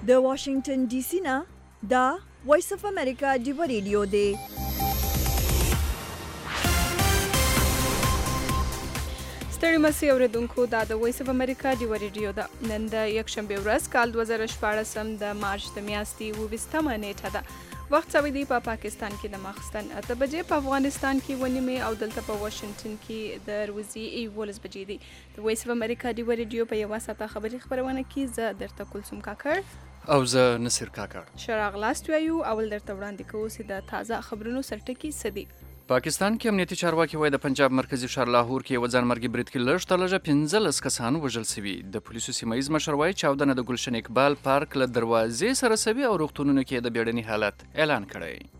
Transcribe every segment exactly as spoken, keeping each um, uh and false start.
د واشنگټن ډي سي نه دا وایس اف امریکا ډیو ریډیو دی. ستړي مسي اوریدونکو دا د وایس اف امریکا ډیو ریډیو ده. نن د یکشنبه ورځ کال دوه زره شپاړسم د مارچ د میاشتې اوویشتمه نیټه ده. وخت سوی دی په پاکستان کې د ماخستن اته بجې، په افغانستان کې ونی مې او دلته په واشنگټن کې د روزي یولس بجې دي. د وایس اف امریکا ډیو ریډیو په یوه ساعته خبري خبرونه کې زه درته کلثوم کاکړ او زه نصیر کاکړ شراغ لاست وایو. اول درته وړاندې کوو چې د تازه خبرونو سرټکي څه دي. پاکستان کې امنیتي چارواکي وایي د پنجاب مرکزي ښار لاهور کې یو ځانمرګي برید کې لږ تر لږه پنځلس کسان وژل شوي. د پولیسو سیمه ییز مشر وایي چاودنه د ګلشن اقبال پارک له دروازې سره شوې او روغتونونو کې د بیړني حالت اعلان کړی.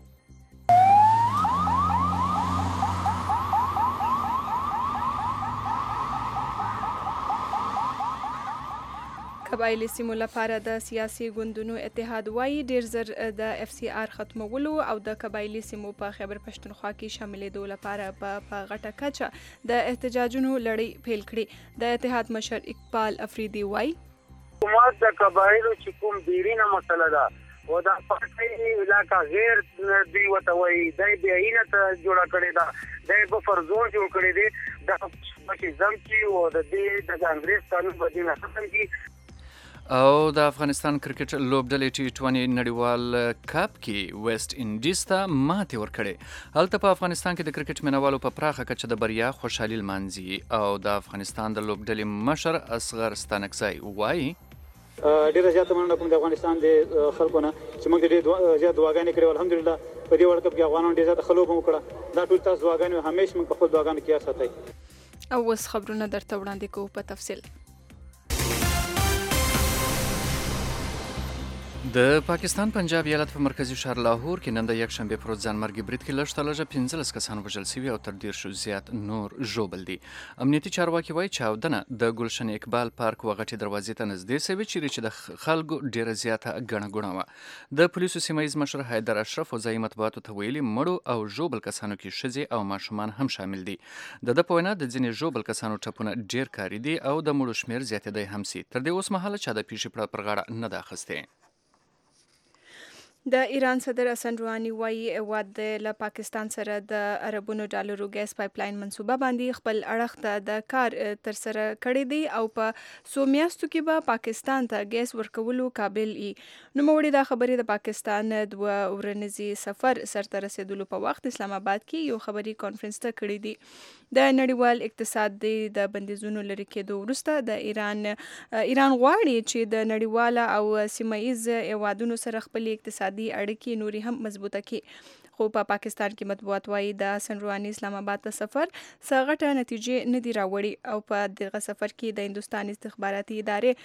قبایلي سیمو لپاره د سیاسي ګوندونو اتحاد وایي ډیر زر د اف سی آر ختمولو او د قبایلي سیمو په خیبر پښتونخوا کې شاملېدو لپاره په غټه کچه د احتجاجونو لړۍ پیل کړي. د اتحاد مشر اقبال افریدي وایي حکومت د قبایلو چې کوم بیرینه مسله ده و دا پارټي علاقه غیر دی وته وایي دای بیاینه ته جوړه کړې ده، دای په فرزون جوړ کړی دی د فاشیزم چې او د دې د انګریز قانون بدینه ختم کی. او د افغانستان کرکټ لوبډلې ټي ټوینټي نړیوال کپ کې ویسټ انډیز ته ماتې ورکړې. هلته په افغانستان کې د کرکټ مینوالو په پراخه کچه د بریا خوشحالي لمانځي او د افغانستان د لوبډلې مشر اصغر ستانکزی وایي ډیره زیاته مننه کوم د افغانستان د خلکو نه چې موږ ډېر زیات دعاګانې کړې. الحمدلله په دې ورلډ کپ کې افغانانو ډېر زیاته ښه لوبه وکړه. دا ټول تاسو دعاګانې همیشه موږ په خپل دعاګانو کې یاد ساتئ. او اوس خبرونه درته وړاندې کوو په تفصیل. د پاکستان پنجاب ایالت په مرکزي ښار لاهور کې نن د یکشنبه پر ورځ ځانمرګي برید کې لږ تر لږه پنځلس کسان وژل شوي او تر دېرشو زیات نور ژوبل دي. امنیتي چارواکي وایي چاودنه د ګلشن اقبال پارک وغټې دروازې ته نږدې شوې چیرې چې د خلکو ډېره زیاته ګڼه ګوڼه وه. د پولیسو سیمه ییز مشر حیدر اشرف وځایي مطبوعاتو ته ویلي مړو او ژوبل کسانو کې ښځې او ماشومان هم شامل دي. د ده په وینا د ځینې ژوبل کسانو ټپونه ډېر کاري دي او د مړو شمېر زیاتېدی هم سي. تر دې اوس مهاله چا د پیښې پړه پر غاړه نه ده اخیستې. د ایران صدر حسن روحاني وایي هیواد له پاکستان سره د اربونو ډالرو ګیس پایپلاین منصوبه باندې خپل اړخ ته د کار ترسره کړی دی او په څو میاشتو کې به پاکستان ته ګیس ورکولو قابل وي. نوموړي دا خبرې د پاکستان دوه ورځني سفر سرته رسېدلو په وخت اسلام آباد کې یو خبري کانفرنس ته کړی دی. د نړیوال اقتصاد د بندیزونو لرې کېدو وروسته د ایران ایران غواړي چې د نړیواله او سیمه ییز هیوادونو سره خپل اقتصاد اړیکې نوري هم مضبوطه کړي. خو په پاکستان کې مطبوعات وایي د حسن روحاني اسلام آباد ته سفر څه غټه نتیجې نه دي راوړي او په دغه سفر کې د هندوستان استخباراتي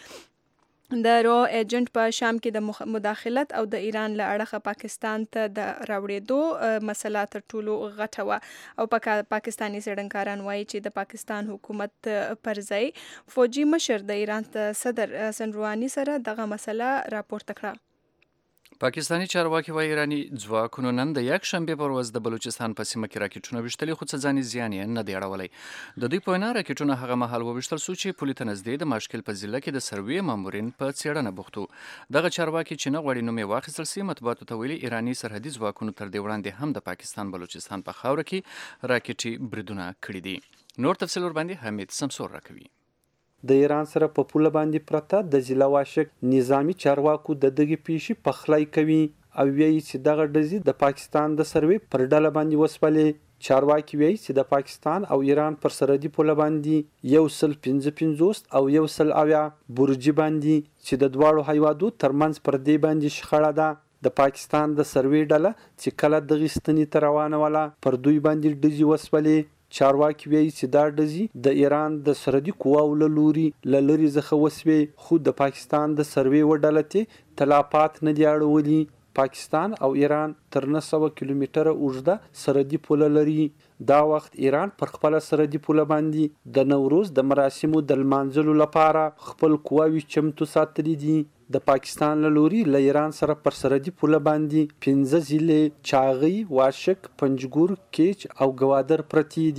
ادارې د رو ایجنټ په شام کې د مداخلت او د ایران له اړخه پاکستان ته د راوړېدو مسله تر ټولو غټه وه او په پاکستاني څېړنکاران وایي چې د پاکستان حکومت پر ځای فوجي مشر د ایران صدر حسن روحاني سره دغه مسله راپورته کړه. پاکستاني چارواکي وایي ایراني ځواکونو نن د یکشنبې پر ورځ د بلوچستان په سیمه کې راکټونه ویشتلي خو څه ځاني زیان یې نه دی اړولی. د دوی په وینا راکټونه هغه مهال وویشتل سو چې پولې ته نږدې د ماشکل په ضلع کې د سروې مامورین په څېړنه بوخت وو. دغه چارواکي چې نه غواړي نوم یې واخیستل سي مطبوعاتو ته ویلي ایراني سرحدي ځواکونو تر دې وړاندې هم د پاکستان بلوچستان په خاوره کې راکټي بریدونه کړي دي. نور تفصیل ورباندې حمید سمسور راکوي. د ایران سره په پوله باندې پرته د ضلع واشک نظامی چارواکو د دغه پیښې پخلی کوي او وایي چې دغه ډزې د پاکستان د سروې پر ډله باندې وسپلې. چارواکي وایي چې د پاکستان او ایران پر سرحدي پوله باندې یو سل پنځه پنځوس او یو سل اویا برجي باندې چې د دواړو هیوادو ترمنځ پر دې باندې شخړه ده. د پاکستان د سروې ډله چې کله دغه ستنې ته روانه وله پر دوی باندې ډزې وسپلې. چارواکي وایي چې دا ډزې د ایران د سرحدي قواو له لوري له لرې څخه وسوې خو د پاکستان د سروې و ډله ته تلافات نه دي اړولي. پاکستان او ایران تر نه سوه کیلومتره اوږده سرحدي پوله لري. دا وخت ایران پر خپله سرحدي پوله باندې د نوروز د مراسمو د لمانځلو لپاره خپل قواوې چمتو ساتلي دي. د پاکستان له لوري له ایران سره پر سرحدي پوله باندې پنځه ضلعې چاغۍ، واشک، پنجګور، کیچ او ګوادر پرتې دي.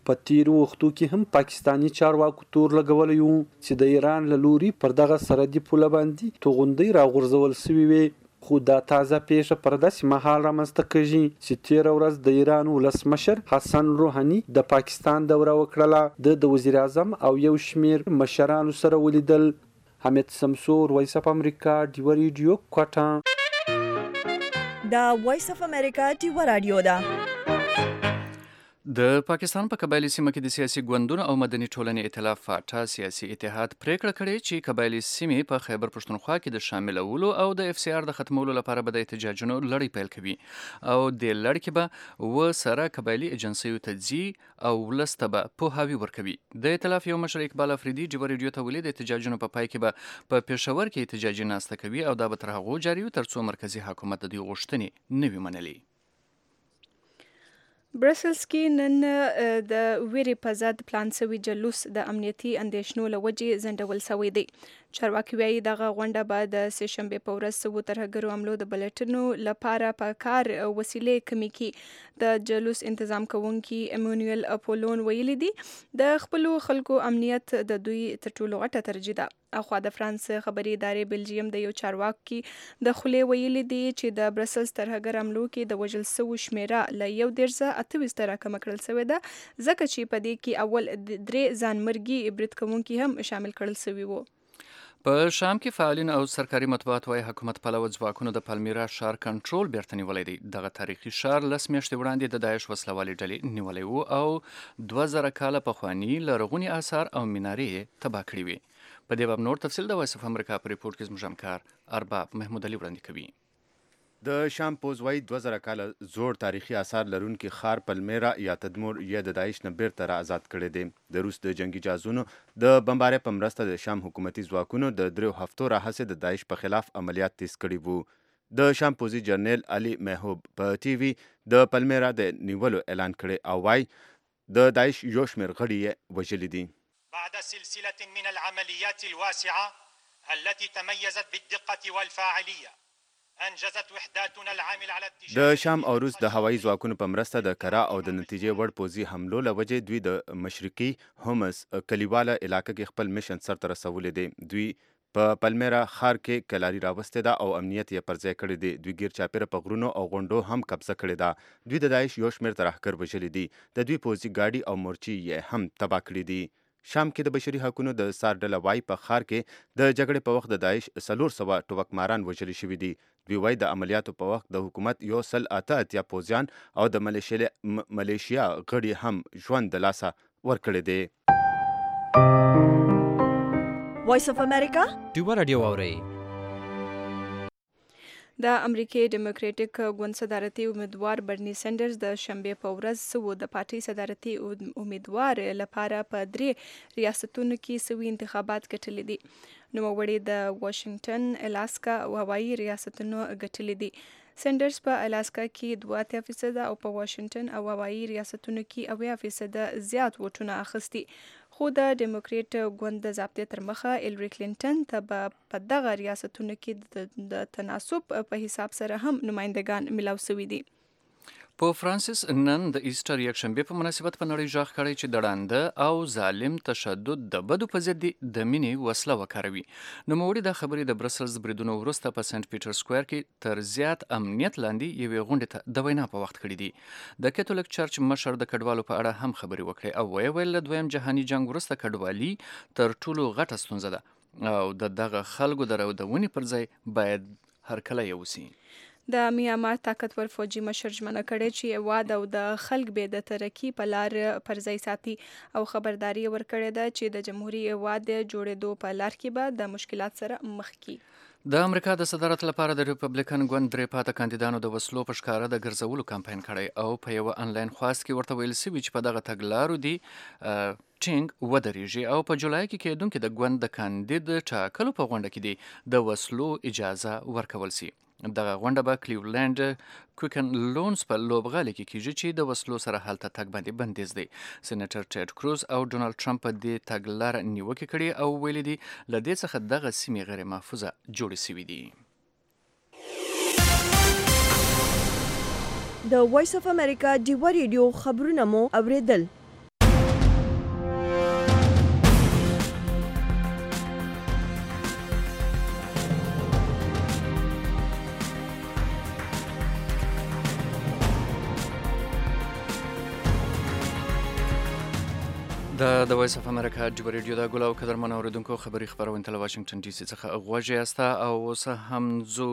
په تیرو وختو کې هم پاکستانی چارواکو تور لګولی و چې د ایران له لوري پر دغه سرحدي پوله باندې توغندۍ راغورځول سوي وي. خو دا تازه پیښه پر داسې مهال رامنځته کېږي چې تېره ورځ د ایران ولسمشر حسن روحاني د پاکستان دوره وکړله. د د وزیر اعظم او یو شمېر مشرانو سره ولیدل. حمید سمسور، وایس اف امریکا، ډیوه ریډیو، کوټه. دا وایس اف امریکا ډیوه رادیو ده. د پاکستان په قبایلی سیمه کې د سیاسي ګوندونو او مدني ټولنې ائتلاف فاټا سیاسي اتحاد پریکړه کړې چې قبایلی سیمې په خیبر پښتونخوا کې د شاملولو او د اف سی آر د ختمولو لپاره به د احتجاجونو لړۍ پیل کوي او د لړۍ کې به و سره قبایلی ایجنسیو ته ځي او ولس ته به پوهاوی ورکوي. د ائتلاف یو مشر اقبال افریدي ډیوه ریډیو ته ویلي د احتجاجونو په پای کې به په پېښور کې احتجاجي ناسته کوي او دا به تر هغو جاري وي تر څو مرکزي حکومت د دوی غوښتنې نه وي منلي. برسلز کې نن د ویرې په ضد پلان سوي جلوس د امنیتي اندېښنو له وجې ځنډول سوی دی. چارواکي وایي دغه غونډه به د سه شنبې په ورځ څو ترهګرو حملو د بلټنو لپاره په کار وسیلې کمې کړي. د جلوس انتظام کوونکي ایمانویل اپولون ویلي دي د خپلو خلکو امنیت د دوی تر ټولو غټه ترجیح ده. اخوا د فرانس خبري ادارې بلجیم د یو چارواکي د خولې ویلي دي چې د برسلز ترهګر حملو کې د وژل سوو شمیره له یو دېرش څخه اته ویشت ته راکمه کړل سوې ده، ځکه چې په دې کې اول درې ځانمرګي برید کوونکي هم شامل کړل سوي وو. په شام کې فعالین او سرکاري مطبوعات وايي حکومت پلوه ځواکونو د پالمیرا ښار کنټرول بیرته نیولی دی. دغه تاریخي ښار لس میاشتې وړاندې د داعش وسلوالې ډلې نیولی و او دوه زره کاله پخواني لرغوني آثار او منارې یې تباه کړي وي. په دې باب نور تفصیل د وایس اف امریکا په ریپورت کې زموږ همکار ارباب محمود علي وړاندې کوي. د شام پوز وايي دوه زره کاله زوړ تاریخي آثار لرونکي ښار پلمیرا یا تدمور یا د داعش نه بیرته را آزاد کړی دی. د روس د جنگي جهازونو د بمبارۍ په مرسته د شام حکومتي ځواکونو د دریو هفتو راهیسې د داعش په خلاف عملیات تیز کړي وو. د شام پوزي جنرال علي محوب په ټي وي د پلمیرا د نیولو اعلان کړی او وايي د داعش یو شمېر غړي یې وژلي دي. بعد سلسلة من العمليات الواسعة التي تميزت بالدقة والفاعلية انجزت وحداتنا العامل على التجارة. د شام او روس د هوایي ځواکونو په مرسته د کرا او د نتیجې وړ پوځي حملو له وجې دوی د مشرقي هومس کلیواله علاقه کې خپل میشن سرته رسولی دی. دوی په پلمیرا ښار کې کلاري راوستې ده او امنیت یې پر ځای کړی دی. دوی ګیر چاپیره په غرونو او غونډو هم قبضه کړې ده. دوی د داعش یو شمېر ترهګر وژلي دي. د دوی پوځي ګاډي او مورچې یې هم تباه کړي دي. شام کې د بشري حقونو د سار ډله وایي په ښار کې د جګړې په وخت د داعش څلور سوه ټوپکماران وژلي شوي دي. دوی وایي د عملیاتو په وخت د حکومت یو سل اته اتیا پوځیان او د ملیشیا غړي هم ژوند د لاسه ورکړی دی. وایس اف امریکا ډیوه رادیو اورئ. د امریکای ډیموکراټیک ګوند صدارتي امیدوار برني سینډرز د شنبې په ورځ سوو د پارټي صدارتي امیدوار لپاره په درې ریاستونو کې سوي انتخابات ګټلي دي. نوموړي د واشنګټن، الاسکا او هوایي ریاستونو ګټلي دي. سینډرز په الاسکا کې دوه اتیا فیصده او په واشنګټن او هوایي ریاستونو کې اویا فیصده زیات ووټونه اخیستي. خو د ډیموکریټ ګوند د ضابطې تر مخه هیلري کلینټن ته به په دغه ریاستونو کې د تناسب په حساب سره هم نمایندګان ملاو سوي دي. پوپ فرانسیس نن د ایسټر یکشنبې په مناسبت په نړۍ ژغ کړی چې د ړانده او ظالم تشدد د بدو په ضد د مینې وسله وکاروي. نوموړي دا خبرې د برسلز بریدونو وروسته په سنت پیټر سکویر کې تر زیات امنیت لاندې یوې غونډې ته د وینا په وخت کړي دي. د کاتولیک چرچ مشر د کډوالو په اړه هم خبرې وکړې او ویې ویل له دویم جهاني جنګ وروسته کډوالي تر ټولو غټه ستونزه ده او د دغه خلکو د راودونې پر ځای باید هرکلی وسي. د میانمار طاقتور فوجي مشر ژمنه کړې چې هیواد او د خلک به د ترقي په لار پر ځای ساتي او خبرداري ورکړې ده چې د جمهوریت هیواد جوړېدو په لار کې به د مشکلات سره مخ کړي. د امریکا د صدارت لپاره د ریپبلیکن ګوند درې پاته کاندیدانو د وسلو په ښکاره د ګرځولو کمپاین کړی او په یوه انلاین خواست کې ورته ویل سوي چې په دغه تګلارو دي ټینګ ودرېږي او په جولای کې کېدونکي د ګوند د کاندید ټاکلو په غونډه کې دي د وسلو اجازه ورکول سي. دغه غونډه به کلیولینډ کوکن لونز په لوبغالي کې کیږي چې د وسلو سره هلته تګ باندې بندیز دی. سېنیټر ټیډ کروز او ډونالډ ټرمپ په دې تګلاره نیوکې کړي او ویلي دي له دې څخه دغه سیمې غیر محفوظه جوړې سوي دي. د وایس اف امریکا ډیوه ریډیو خبرونه مو اوریدل. دا د وایس اف امریکا د ریډیو دا ګولاو قدرمن اوریدونکو خبري خبرونه تل واشنگټن ډي سي څخه غوږی استا او اوس هم زو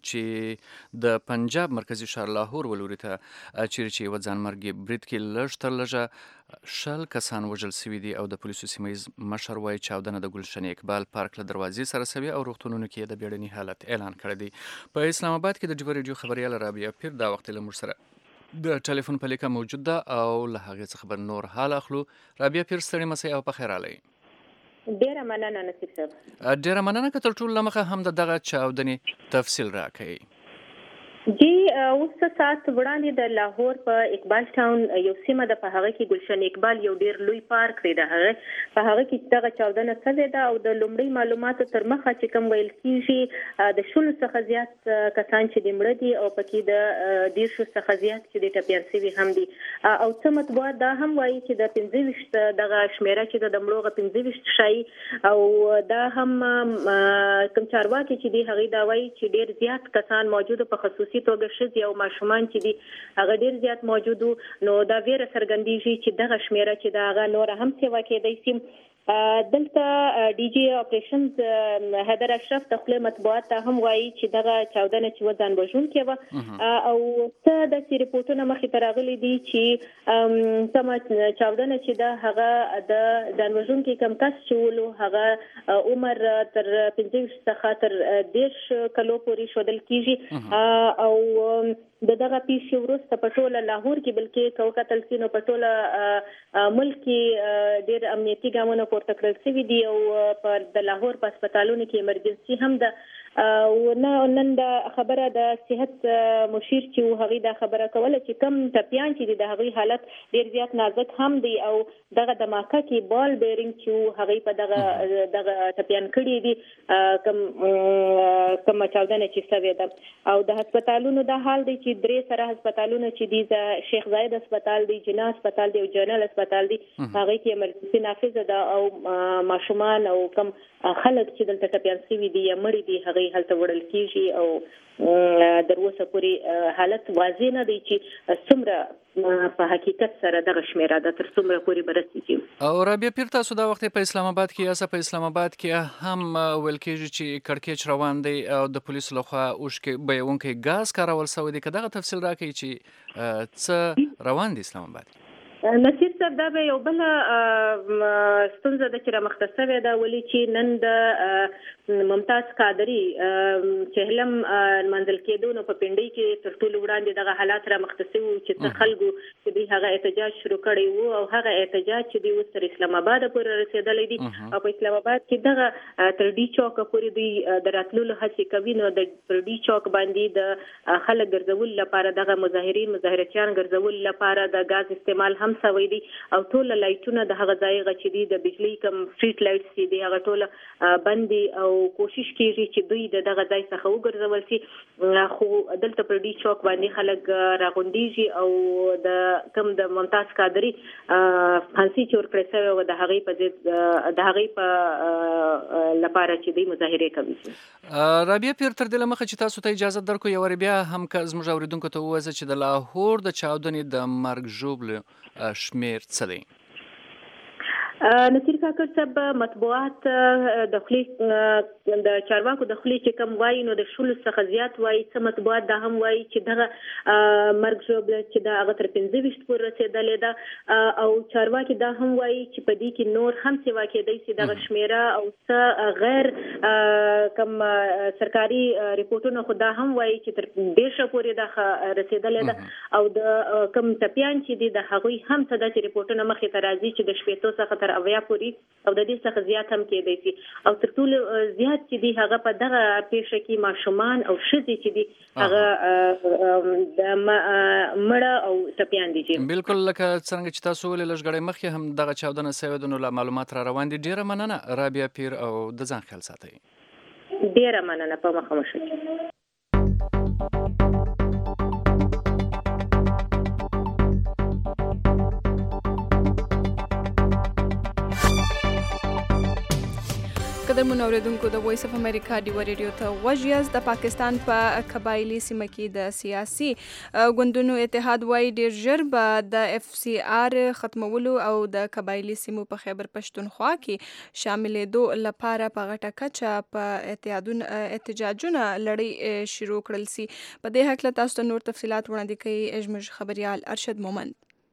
چې د پنجاب مرکزی ښار لاهور ولوري ته چیرې چې وځان مرګ برید کې لږ تر لږه شل کسان وژل شوي دي او د پولیسو سیمایز مشر وایي چاودنه د ګلشن اقبال پارک له دروازې سره سوي او روغتونونو کې د بیړني حالت اعلان کړی دی. په اسلام آباد کې د ریډیو خبريال رابعه پیر دا وخت له موږ سره د ټلیفون په لیکه موجود ده او له هغې څخه به نور حال اخلو. رابعه پیر ستړي مسئ او په خیر راغلی. ډیره مننه نصیر صاحب. ډیره مننه که تر ټولو له مخه هم د دغه چاودنې تفصیل راکړئ. جی اوس څه ساعت وړاندې د لاهور په اقبال ټاون یو سیمه ده، په هغه کې گلشن اقبال یو ډیر لوی پارک دی، د هغه په هغه کې دغه چاودنه شوې ده او د لومړي معلوماتو تر مخه چې کوم ویل کېږي د شلو څخه زیات کسان چې د مړه دي او پکې د دیرشو څخه زیات چې د ټپیان شوي هم دي او څه مطبوعات دا هم وایي چې د پنځه ویشت دغه شمیره چې د مړو پنځه ویشت شي او دا هم کوم چارواکي چې دی هغه دا وایي چې ډیر زیات کسان موجوده په خصوصي توګه شذ او ماشومان چې دي هغه ډیر زیات موجودو، نو دا ویره څرګندېږي چې دغه شمیره چې دا هغه نور هم سیوا کېدای شي. دلته ډي جي اپریشنز حیدر اشرف د خپل مطبوعات ته هم وایي چې دغه چاودنه چې وځان وژونکې وه او څه داسې ریپورټونه مخې ته راغلي دي چې کومه چاودنه چې ده هغه د ځان وژونکي کم کس چې ولو هغه عمر تر پنځه ویشت څخه تر دېرش کلو پورې ښودل کېږي او د دغه پیښې وروسته په ټوله لاهور کې بلکې که وکتل سي نو په ټوله ملک کې ډېر امنیتي ګامونه پورته کړل شوي دي او په د لاهور په هسپتالونو کې ایمرجنسي هم ده. نن د خبره د صحت مشیر چې هغه دا خبره کوله چې کم ټپیان چې د هغه حالت ډیر زیات نازک هم دی او دغه د ماکه کې بال بیرینګ چې هغه په دغه دغه ټپیان کړي دي کم کم چاودنه چې سوي ده او د هسپتالونو د حال دی چې درې سره هسپتالونو چې دي د شیخ زاید هسپتال دی، جنا هسپتال دی او جنرال هسپتال دی، هغه کې ایمرجنسي نافذ ده او ماشومان او کم خلک چې دلته ټپیان شوي دي یا مړي دي هغه هلته وړل کېږي او در اوسه پورې حالت واضح نه دی چې څومره په حقیقت سره دغه شمیره ده تر څومره پورې به رسېږي. او رابعه پیر تاسو دا وخت په اسلام آباد کې یاسه په اسلام آباد کې هم ویل کېږي چې کړکېچ روان دی او د پولیسو لخوا اوښکې بهیونکی ګاز کارول شوی دی، که دغه تفصیل راکړئ چې څه روان دی اسلام آباد. نصیر صاحب دا به یو بله ستونزه ده چې رامخته شوې ده، ولې چې نن د ممتاز قادري چې هلم منځل کېدو نو په پنډۍ کې تر ټولو وړاندې دغه حالات رامخته شوي چې څه خلکو چې دوی هغه احتجاج شروع کړی وو او هغه احتجاج چې دوی اوس تر اسلام آباد پورې رسېدلی دي او په اسلام آباد کې دغه تر ډي چوک پورې دوی د راتللو هڅې کوي، نو د پر ډي چوک باندې د خلک ګرځول لپاره دغه مظاهرین مظاهرچیان ګرځول لپاره د ګاز استعمال هم سوي دي او ټول لایټونه د هغه ځای غچې دي د بجلی کم سټریټ لایټس دي هغه ټول بندي او کوشش کیږي چې دوی د دغه ځای څخه وګرځول شي، خو دلته پر ډي چوک باندې خلک راغونډيږي او د کم د ممتاز قادري فانسي چور کړی شوی او د هغې په ضد د هغې په لپاره چې دوی مظاهرې کوي. رابعه پیر تر دې له مخه چې تاسو ته اجازه درکړو یو بیا هم که زموږ اورېدونکو ته ووایئ چې د لاهور د چاودنې د مرګ ژوبلو شمیر څه دی؟ نصیر کاکړ صاحب مطبوعات د خولې د چارواکو د خولې چې کوم وایي نو د شلو څخه زیات وایي، څه مطبوعات دا هم وایي چې دغه مرګ ژوبله چې د هغه تر پنځه ویشت پورې رسېدلې ده او چارواکي دا هم وایي چې په دې کې نور هم سیوا کېدای شي دغه شمیره او څه غیر کوم سرکاري ریپورټونه خو دا هم وایي چې تر دېرشه پورې دا رسېدلې ده او د کوم ټپیان چې دي د هغوی هم څه داسې ریپورټونه مخې ته راځي چې د شپېتو څخه اویا پوری او د دې څخه زیات هم کېدای شي او تر ټولو زیات چې دی هغه په دغه پیښه کې ماشومان او ښځې چې دي هغه د مړه او ټپیان دي. بالکل لکه څنګه چې تاسو ولې لږ غړی مخکې هم دغه چاودنه سوې ده نو له معلومات را روان دي. ډیره مننه رابعه پیر او د ځان خیال ساتئ. ډیره مننه په مخه مو ښه. قدرمن اوریدونکو د وایس اف امریکا ډیو ریډیو ته وژیاز د پاکستان په قبایلی سیمه کې د سیاسي ګوندونو اتحاد وای ډیر ژر به د اف سی آر ختمولو او د قبایلی سیمو په خیبر پښتونخوا کې شاملېدو لپاره په غټه کچه په اتحادونو احتجاجونه لړۍ شروع کړل سي. په دې هکله تاسو ته نور تفصيلات وړاندې کوي اجمج خبريال ارشد مومند.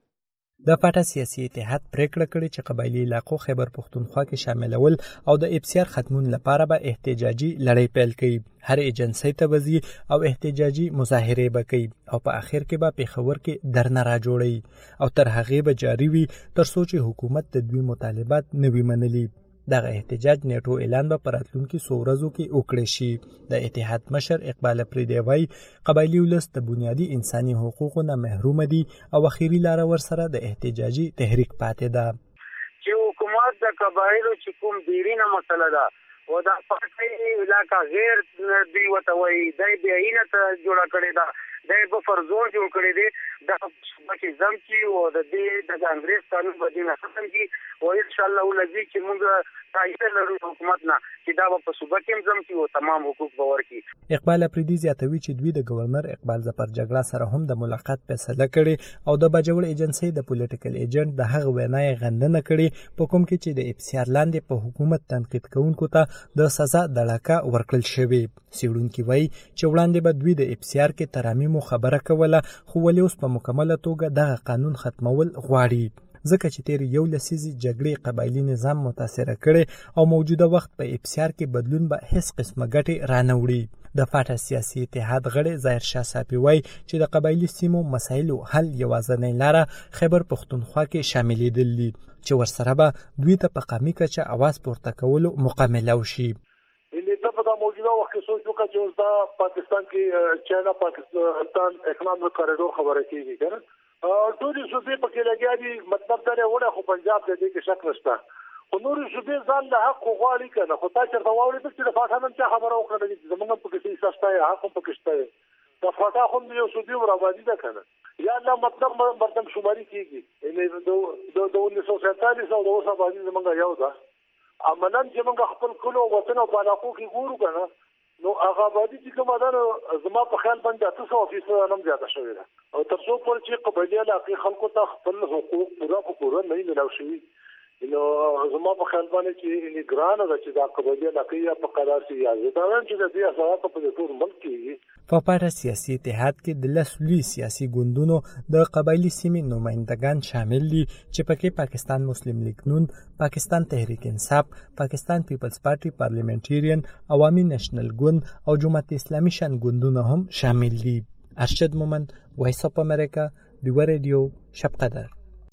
د پاټا سیاسي اتحاد پریکړه کړې چې قبایلی علاقو خیبر پښتونخوا کې شاملول او د ابسیار ختمون لپاره به احتجاجي لړۍ پیل کړي. هر ایجنسی ته وزي او احتجاجي مظاهره به کوي او په اخر کې به پیښور کې درنه را جوړي او تر هغه به جاری وي تر څو چې حکومت د دوی مطالبات نوي منلي. دغه احتجاج نیټو اعلان به پراتلونکو څو ورځو کې وکړي شي. د اتحاد مشر اقبال اپریدی وای قبایلی ولس د بنیادی انساني حقوقو نه محروم دي او اخیری لار ورسره د احتجاجي تحریک پاتې ده. چې حکومت د قبایلو چې کوم دیرینه مسله ده و دا پټي علاقہ غیر دی وته وای دای بیاینه ته جوړه کړی دا دای په فرزون جوړ کړی دی د چې زم کی او د دې د انګریز قانون بدینه ختم کی او ان شاء الله ولذي چې موږ تایید لرو حکومت نه چې دا په صوبه کې زم کی او تمام حقوق باور کی. اقبال اپریدی زیاتوي چې دوی د گورنر اقبال ظفر جګړه سره هم د ملاقات فیصله کړي او د بجوړ ایجنسی د پولیټیکل ایجنټ د هغه وینای غندنه کړي په کوم کې چې د افسیار لاندې په حکومت تنقید کوونکو ته د سزا دړکا ورکړل شوی. سیړونکو وای چې وړاندې به دوی د افسیار کې ترامیم خبره کوله خو ولې اوس په مکمله توګه دغه قانون ختمول غواړي ځکه چې تیر یو لسیزي جګړې قبایلی نظام متاثر کړي او موجوده وخت په افسیار کې بدلون به هیڅ قسمه ګټه رانوړي. د فاټا سیاسي اتحاد غړي ظاهر شاه صافي وای چې د قبایلی سیمو مسایلو حل یوازنۍ لاره خیبر پښتونخوا کې شاملېدل دي چې ورسره به دوی ته په قامي کچه आवाज پورته کولو مقامله وشي. موجوده وخت کې سوچ وکړه چې اوس دا پاکستان کې چاینا پاکستان اکنامک کاریډور خبره کیږي کنه ټول صوبې په کې لګیا دي مطلب دا وړه خو پنجاب دې کې شک نشته خو نور صوبې ځان له حق غواړي کنه خو تا چرته واوري چې د پاکستان څخه خبره وکړه چې زمونږ په کې څه شته حق په کې شته د فاټا خو یو صوبې ورابادي ده کنه یا الله مطلب مردم شماري کیږي یعنی د د انیس سو سینتالیس او د اوسه باندې زمونږ یو ده امنن چې موږ خپل کلو وطن او علاقو کې ګورو کنه نو هغه باندې چې کومه ده زما په خیال باندې تاسو افیسر نم زیاته شوی ده او تر څو پر چې قبایلی علاقې خلکو ته خپل حقوق پورا پورا نه ملو شوی نو زما په خیال باندې چې ان ګران ده چې دا قبایلی علاقې په قرار سي یاد دا چې د دې اساسات په ټول ملک کې په پاټا سیاسي اتحاد کې د لسلوي سیاسي ګوندونو د قبایلی سیمې نمائندگان شامل دي چې پکې پاکستان مسلم لیگ نون، پاکستان تحریک انصاف، پاکستان پیپلز پارټي پارلیمنټریان، عوامي نېشنل ګوند او جماعت اسلامي شان ګوندونه هم شامل دي. ارشد مومند، وایس اف امریکا، ډیو ریډیو، شب قدر.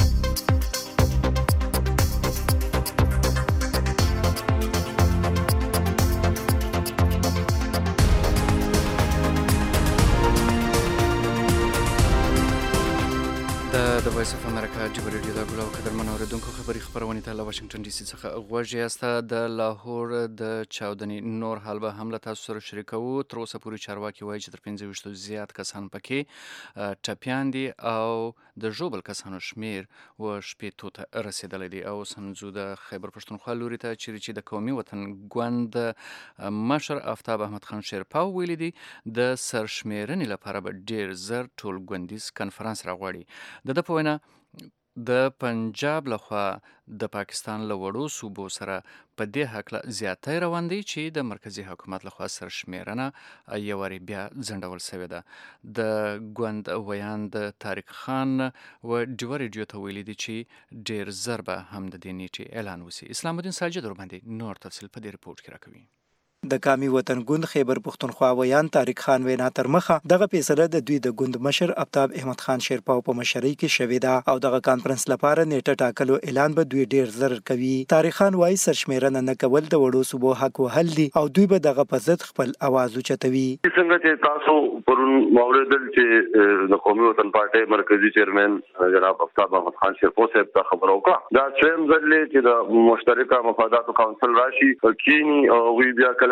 د وایس اف امریکا ډیو ریډیو د ګلو قدرمن اوریدونکو خبري خبرونه ته له واشنگټن ډي سي څخه غوږی یاست. د لاهور د چاودنی نور حال به هم له تاسو سره شریکو. تر اوسه پورې چارواکي وایي چې تر پنځه ویشتو زیات کسان پکې ټپیان دي او د ژوبل کسانو شمیر و شپېتو ته رسیدلی دی. او سمځو د خیبر پښتونخوا لوري ته چیرې چې د قومي وطن ګوند مشر آفتاب احمد خان شیرپاو ویلي دي د سرشمیرنې لپاره به ډیر زر ټول ګوندیز کنفرانس راغواړي. د د په وینا د پنجاب لخوا د پاکستان له وړو صوبو سره په دې هکله زیاتی روان دی چې د مرکزي حکومت لخوا سرشمیرنه یو وارې بیا ځنډول سوې ده. د ګوند ویاند طارق خان و ډیو ریډیو ته ویلي دي چې ډیر زر به هم د دې نیټې اعلان وسي. اسلام الدین ساجد ورباندې نور تفصیل په دې رپورټ کې راکوي. د قومي وطن ګوند خیبر پښتونخوا ویان طارق خان وینا تر مخه دغه فیصله د دوی د ګوند مشر آفتاب احمد خان شیرپاو په مشرۍ کې شوې ده او دغه کانفرنس لپاره نیټه ټاکلو اعلان به دوی ډیر زر کوي. طارق خان وايي سرشمیرنه نه کول د وړو صوبو حق وهل دي او دوی به دغه په ضد خپل आवाज اوچتوي. څنګه چې تاسو پرون موردل چې د قومي وطن پارټي مرکزی چیرمن جناب آفتاب احمد خان شیرپاو صاحب ته خبر وکړه دا څیم ځلې چې د مشترکه مفاداتو کونسل راشي کینی او وی بیا کله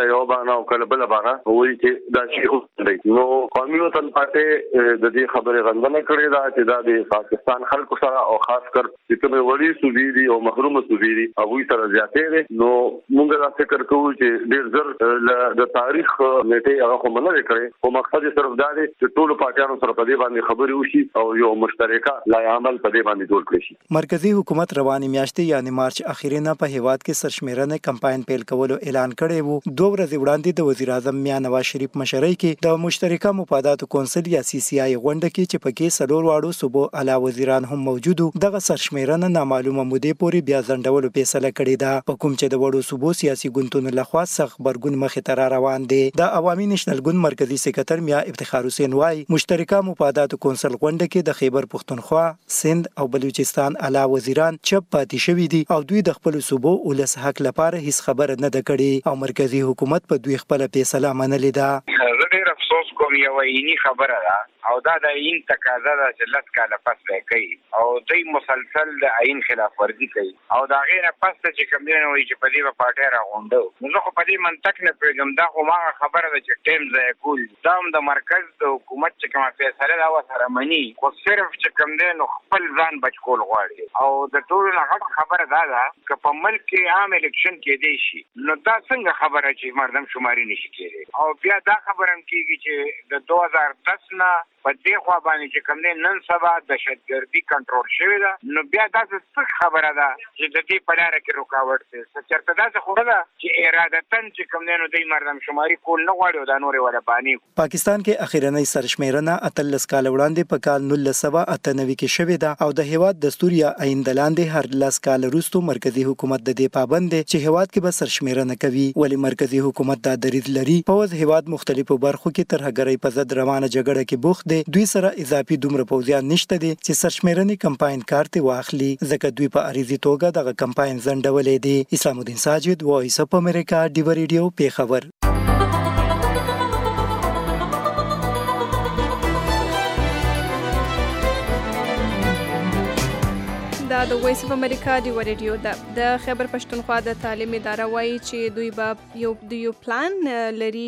کله یو باندې او کله بل باندې وایي چې دا شی اوسېږي. نو قومي وطن پارټي د دې خبرې غندنه کړې ده چې دا د پاکستان خلکو سره او خاص کر چې کومه وړي صوبې دي او محروم صوبې دي هغه سره زیاتې دي. نو موږ دا فکر کوو چې ډېر زر د تاریخ نیټه هغه کوم نه کړي او مقصد صرف دا دی چې ټول پارټیانو سره په دې باندې خبرې وشي او یو مشترکه لای عمل په دې باندې جوړ کړي شي. مرکزی حکومت رواني میاشتې یعنی مارچ اخیرینه په هیواد کې سرشمیرنه کمپاین پیل کولو اعلان کړی وو. دوه ورځې وړاندې د وزیر اعظم میاں نواز شریف مشرۍ کې د مشترکه مفاداتو کونسل یا سی سی آی غونډه کې چې پکې څلور واړو صوبو اعلی وزیران هم موجود وو دغه سرشمیرنه نامعلومه مودې پورې بیا ځنډولو فیصله کړې ده. په کوم چې د وړو صوبو سیاسي ګوندونو لخوا سخت غبرګون مخې ته را روان دی. د عوامي نېشنل ګوند مرکزی سکرټر میاں افتخار حسین وايي مشترکه مفاداتو کونسل غونډه کې د خیبر پښتونخوا، سند او بلوچستان اعلی وزیران چپ پاتې شوي دي او دوی د خپل صوبو ولس حق لپاره هیڅ خبره نه ده کړې او مرکزی حکومت په دوی خپل فیصله منلې ده. زه ډېر افسوس کوم یو عیني خبره ده او دا د عین تقاضا ده چې لس کاله پس به کوي او دوی مسلسل د عین خلاف ورزي کوي او دا غیر پس چې کوم دی نو چې په دې په پارټي راغونډو نو خو په دې منطق نه پیژم دا خو ما خبره ده چې ټیم ځای کول دا د مرکز د حکومت چې کومه فیصله دا وسره مني خو صرف چې کوم دی نو خپل ځان بچ کول غواړي او د ټول نه غټ خبره دا ده چې په ملک کې عام الیکشن کې دی شي نو دا څنګه خبره چې مردم شماري نشي کېږي او بیا دا خبره هم کېږي چې د دوه هزار دس نه په دې خوا باندې چې کوم دی نن سبا دهشتګردي کنټرول شوې ده نو بیا داسې څه خبره ده چې د دې په لاره کې رکاوټ دی څه چېرته داسې خو نه ده چې ارادتن چې کوم دی نو دوی مردم شماري کول نه غواړي او دا نورې ولا باني. پاکستان کې اخیرنۍ سرشمیرنه اتلس کاله وړاندې په کال نولس سوه اته نوي کې شوې ده او د هیواد دستور یا آئین د لاندې هر لس کاله وروسته مرکزی حکومت د دې پابند دی چې هیواد کې به سرشمیرنه کوي. ولې مرکزی حکومت دا دریځ لري؟ پوځ هیواد مختلفو برخو کې ترهګرۍ په ضد روانه جګړه کې بوخت دی. دوی سره اضافي دومره پوځیان نشته دي چې سرشمیرنې کمپاین کارت واخلي ځکه دوی په عریضي توګه دغه کمپاین ځنډولې دي. اسلام الدین ساجد، وایس اف امریکا، ډیو ریډیو، پیښور. دا د وایس اف امریکا ډیو ریډیو ده. د خیبر پښتونخوا د تعلیم اداره وایي چې دوی به یو د یو پلان لري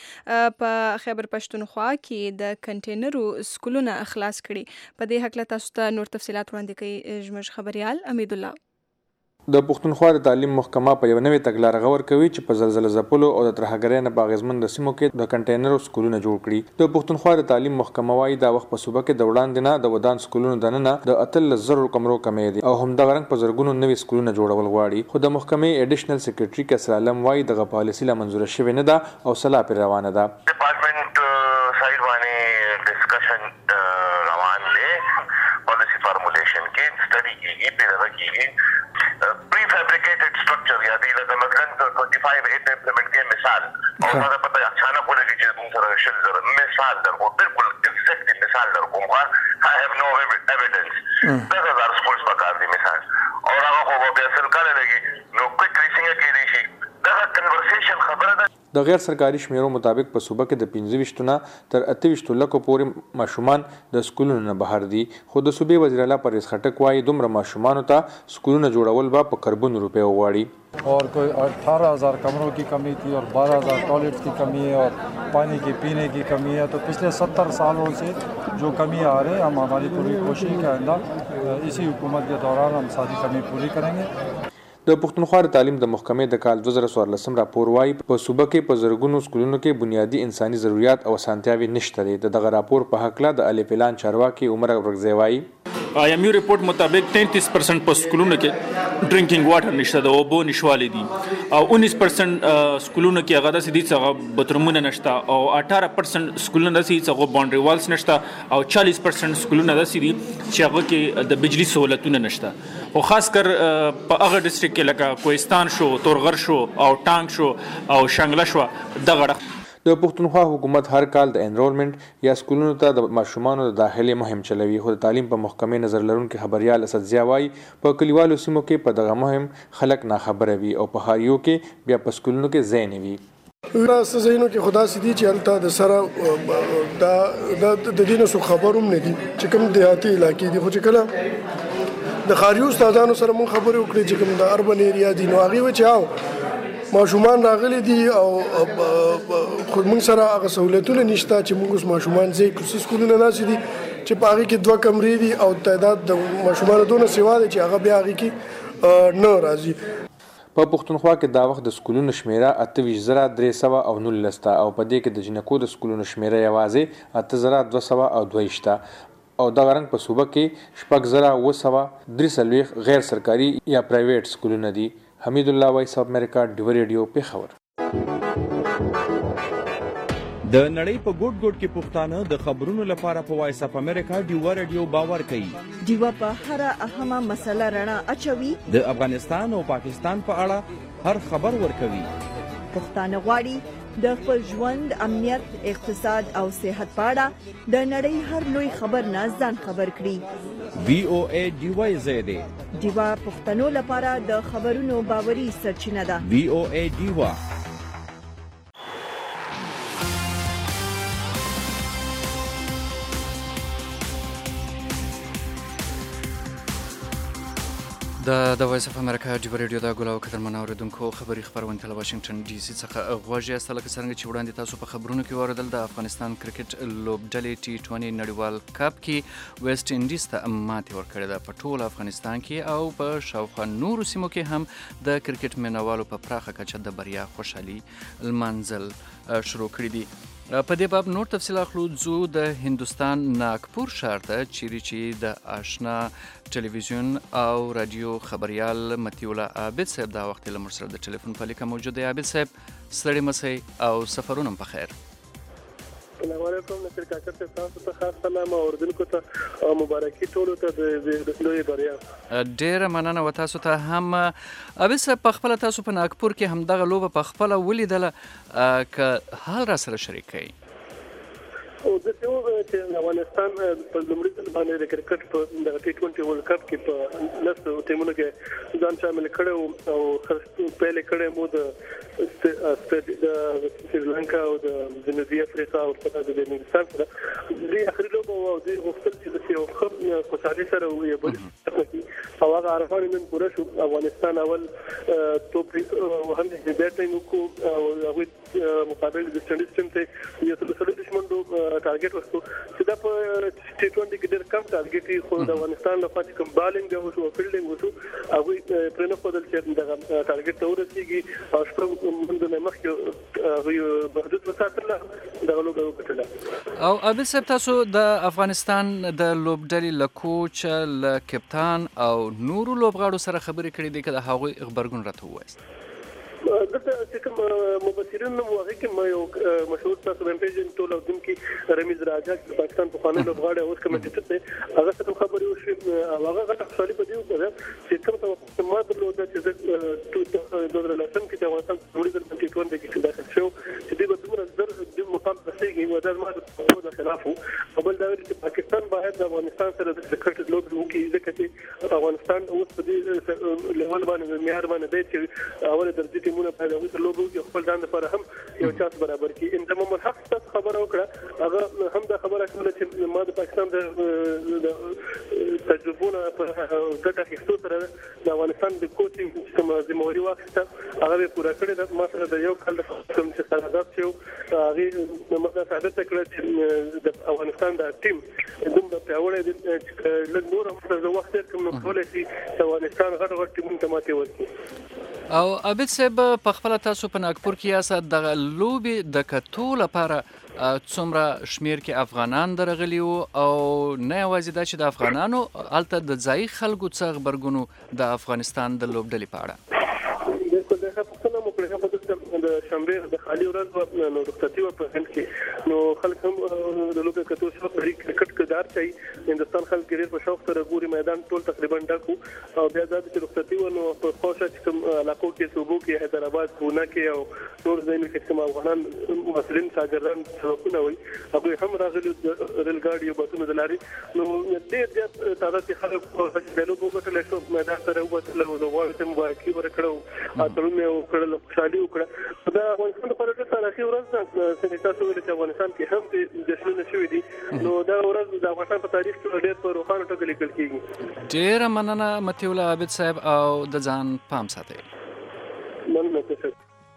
چې په خیبر پښتونخوا کې د کنټینرو سکولونه خلاص کړي. په دې هکله تاسو ته نور تفصيلات وړاندې کوي زموږ خبريال امید الله. د پښتونخوا د تعلیم محکمه په یو نوې تګلاره غور کوي چې په زلزلې ځپلو او د ترهګرۍ نه باغزمن د سیمو کې د کنټینرو سکولونه جوړ کړي. د پښتونخوا د تعلیم محکمه وايي دا وخت په صوبه کې د وړاندې نه د ودان سکولونو دننه د اتلس زرو کمرو کمې دي او همدغه رنګ په زرګونو نوي سکولونه جوړول غواړي. خو د محکمې اډیشنل سیکریټري کسر عالم وايي دغه پالیسي لا منزوره شوې نه ده او سلا پر روانه ده. ډپارټمنټ سایډ باندې ډسکشن روان دی پالیسي فارمولیشن کې سټډي کیږي پیدا کیږي prefabricated structure یا دی لکه مثلا پچیس ایٹ امپلیمنٹ کې مثال او دا پته اچانک ولګي چې موږ سره شل زره مثال درکو بالکل ایگزیکټلی مثال درکو ما I have no evidence دا زار سکولز پکار دي مثال او هغه خو به اصل کله لګي نو کوئی ټریسینګ کې دي شي دا کنورسیشن خبره ده. د غیر سرکاري شمیرو مطابق په صوبه کې د پنځه ویشت نه تر اته ویشت لکو پورې ماشومان د سکولونو نه بهر دي. خو د صوبې وزیر اعلی پرویز خټک وايي دومره ماشومانو ته سکولونه جوړول به په کربن روپے وغواړي. اور کوئی اٹھارہ ہزار کمروں کی کمی تھی اور بارہ ہزار ٹوائلٹس کی کمی ہے اور پانی کی پینے کی کمی ہے. تو پچھلے ستر سالوں سے جو کمی آ رہے ہیں ہم ہماری پوری کوشش کے آئندہ اسی حکومت کے دوران ہم ساری کمی پوری کریں گے. د پښتونخوا د تعلیم د محکمې د کال دوه زره څوارلسم راپور وايي په صوبه کې په زرګونو سکولونو کې بنیادی انساني ضرورت او اسانتیاوې نشته دي. دغه راپور په حق له د الف اعلان چارواکي عمر ورغزی وايي آی ایم یو رپورټ مطابق تینتیس پرسنٹ په سکولونو کې ډرینکینګ واټر نشته د اوبو نشوالي دي او انیس پرسنٹ سکولونو کې هغه داسې دي چې باترومونه نشته او اٹھارہ پرسنٹ سکولونو داسې چې باونډري والز نشته او چالیس پرسنٹ سکولونو داسې دي چې هغه کې د بجلی سہولتونه نشته. او خاص کر په هغه ډیسټریکټ کې لکه کوهستان شو، تورغر شو او ټانګ شو او شنګله شو دغه د پښتونخوا حکومت هر کال د انرولمنت یا سکولونو ته د ماشومانو د داخلي مهم چلوي. خو د تعلیم په محکمې نظر لرونکي خبريال اسد ضیا وايي په کلیوالو سیمو کې په دغه مهم خلک ناخبره وي او په ښاریو کې بیا په سکولونو کې ځای نه وي. راس زینو کې خدا سيدي چې الته د سره دا د دینو سو خبروم نه دي چې کوم دیهاتي علاقې دي. خو چې کله د خاریو استادانو سره مون خبرې وکړې چې کوم د اربن ایریا دي نو هغه و چې او ماشومان راغلي دي او خو موږ سره هغه سہولتونه نشته چې موږ اوس ماشومان ځای کوسي سکولونه ناسي دي چې په هغې کې دوه کمرې دي او تعداد د ماشومانو دونه سیوا دی چې هغه بیا هغې کې نه راځي. په پښتونخوا کې دا وخت د سکولونو شمیره اته ویشت زره درې سوه او نولس ته او په دې کې د جنکو د سکولونو شمیره یوازې اته زره دوه سوه او دوه ویشت او دغه رنګ په صوبه کې شپږ زره اوه سوه درې څلوېښت غیر سرکاري یا پرایویټ سکولونه دي. حمید الله وایس اف امریکا ډیو ریډیو پېښور. د نړۍ په ګوټ ګوټ کې پښتانه د خبرونو لپاره په وایس اف امریکا ډیو ریډیو باور کوي. ډیو په هر اهمه مسله رڼا اچوي. د افغانستان او پاکستان په اړه هر خبر ورکوي. پښتانه غواړي د خپل ژوند، امنیت، اقتصاد او صحت په اړه د نړۍ هر لوی خبر نه ځان خبر کړي. وی او ای ډیو زیاده ډیو پښتنو لپاره د خبرونو باوري سرچینه ده. وی او ای ډیو. د د وایس اف امریکا ډیو ریډیو د ګولاو قدرمن اوریدونکو خبري خبرونه له واشنگټن ډي سي څخه غواړي است لکه څنګه چې وړاندې تاسو په خبرونو کې اوریدل د افغانستان کرکټ لوبډلې ټي ټوئنټي نړیوال کپ کې ویسټ انډیز ته ماتې ورکړې ده. په ټول افغانستان کې او په شاوخوا نورو سیمو کې هم د کرکټ مینوالو په پراخه کچه د بریا خوشحالي لمانځل شروع کړي دي. په دې باب نور تفصیل اخلو. ځو د هندوستان ناګپور ښار ته چیرې چې د آشنا ټلویزیون او رادیو خبریال مطیع الله عابد صاحب دا وخت له موږ سره د ټلیفون په لیکه موجود دی. عابد صاحب ستړي مسئ او سفرونه په خیر. السلام علیکم. نصیر کاکر صاحب تاسو ته خاص سلام او اردوونکو ته مبارکي ټولو ته د لوی بریا. ډیره مننه و تاسو ته هم. عابد صاحب په خپله تاسو په ناګپور کې همدغه لوبه په خپله ولیدله که حال را سره شریک کړئ؟ او د څه و چې افغانستان په لومړي ځل باندې د کرکټ په د ټي ټوئنټي ورلډ کپ کې په لسو ټیمونو کې ځان شامل کړی او پیل کړی مو د سریلانکا او د جنوبي افریقا او د افغانستان سره د اخري لوبه او د غوښتل چې د یو ښه خوشحالي سره یو بل او هغه عرفان نن پوره شو. افغانستان اول توپ هم د بیټینګ وکړو او هغوی مقابل د ویسټ انډیز ټیم ته یو څلور څلوېښت منډو ټارګټ ورکړو چې دا په ټي ټوئنټي کې ډېر کم ټارګټ یې خو د افغانستان لخوا چې کوم بالینګ دی وشو او فیلډینګ وشو هغوی پرې نه ښودل چې دغه ټارګټ ته ورسېږي او شپږ منډو نه مخکې هغوی محدود وساتله دغه لوبه وګټله. او عابد صاحب تاسو د افغانستان د لوبډلې له کوچ له کپتان او نورو لوبغاړو سره خبرې کړې دي که د هغوی غبرګون راته ووایاست؟ دلته چې کوم مبصرین نو هغه کې ما یو مشهور تاسو باندې پیژن ټول اردن کې رمیز راجا د پاکستان په خانه لوبغاړی اوس کوم چې ته هغه څه خبرې وشي هغه غټه خوشالي په دې وکړه چې کوم ته ما درلوده چې د دوه لسم کې د افغانستان په وړاندې د ټي ټوئنټي کې داخل شو چې دوی به دومره زر د مقام رسېږي او دا ما د خلاف وو. بل دا چې پاکستان باید د افغانستان سره د کرکټ لوب وکړي ځکه چې افغانستان اوس په دې لیول باندې معیار باندې دی چې اول درجه ټیمونه پیدا وي تر لوبو کې خپل ځان لپاره هم یو چانس برابر کړي. ان تمام الحق تاسو خبره وکړه هغه هم دا خبره کوله چې ما د پاکستان د تجربونه په ګټه اخیستو سره د افغانستان د کوچینګ کوم ذمہواري واخیسته هغه پوره کړې ده. ما سره د یو کال کوم چې سرحدات شو هغه موږ ثابت کړل چې د افغانستان د ټیم دومره پیاوړی دی چې لږ نور هم د وخت کوم نو کولای شي افغانستان غټ غټ ټیمونه ته ماتې ورکړي. او عابد صاحب په خپله تاسو په ناګپور کې یاست دغه لوبې د کتو لپاره څومره شمیر کې افغانان درغلي وو او نه یوازې دا چې د افغانانو هلته د ځایي خلکو څه غبرګون د افغانستان د لوبډلې په اړه؟ بالکل دغه پوښتنه مو کړې ده د شنبې د خالي ورځ نو رخصتي وه په هند کې نو خلک هم د لوبې کتو شوق لري. کرکټ کدار چي هندوستان خلک ډېر په شوق سره ګوري. میدان ټول تقریبا ډک وو او بیا دا چې رخصتي و نو په خوښه چې کوم علاقو کې صوبو کې حیدرآباد پونه کې او نور ځایونو کې کوم افغانان مسلمان شاګردان سړکونه وي هغوی هم راغلي ریل ګاډي او بسونو د لارې نو ډېر زیات تعداد کې خلک چې لوبه وګټله شو میدان سره ووتله او د غواړو ته مبارکي ورکړه اتلونه یې وکړل خوشحالي وکړه. دا افغانستان لپاره ډېر تاریخي ورځ ده څنګه تاسو ویلي چې افغانستان کې هم جشنونه شوي دي نو دا ورځ د افغانستان په تاریخ کې ډېر په روښانه توګه لیکل کېږي. ډېره مننه مطیع الله عابد صاحب او د ځان پام ساتئ. مننه.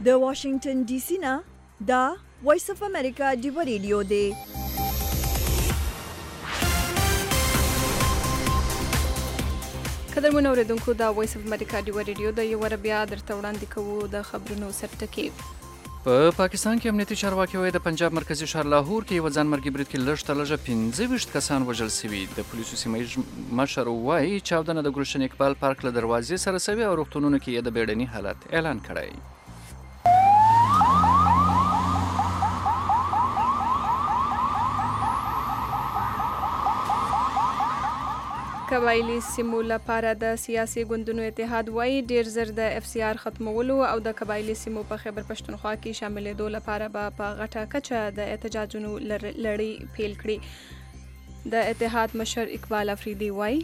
د واشنگټن ډي سي نه دا وایس اف امریکا ډیو ریډیو دی. قدرمن اوریدونکو دا وایس اف امریکا ډیو ریډیو د یو ور بیا درته وړاندې کوو د خبرونو سرټکی. په پاکستان کې امنیتي چارواکي وایي د پنجاب مرکزي ښار لاهور کې یو ځانمرګي برید کې لږ تر لږه پنځه ویشت کسان وژل شوي. د پولیسو سیمه مشر وایي چاودنه د ګلشن اقبال پارک له دروازې سره شوې او روغتونونو کې یې د بیړني حالت اعلان کړی. قبایلی سیمو لپاره د سیاسي ګوندونو اتحاد وایي ډیر زر د اف سی آر ختمولو او د قبایلی سیمو په خیبر پښتونخوا کې شاملېدو لپاره به په غټه کچه د احتجاجونو لړۍ پیل کړي. د اتحاد مشر اقبال افریدي وایي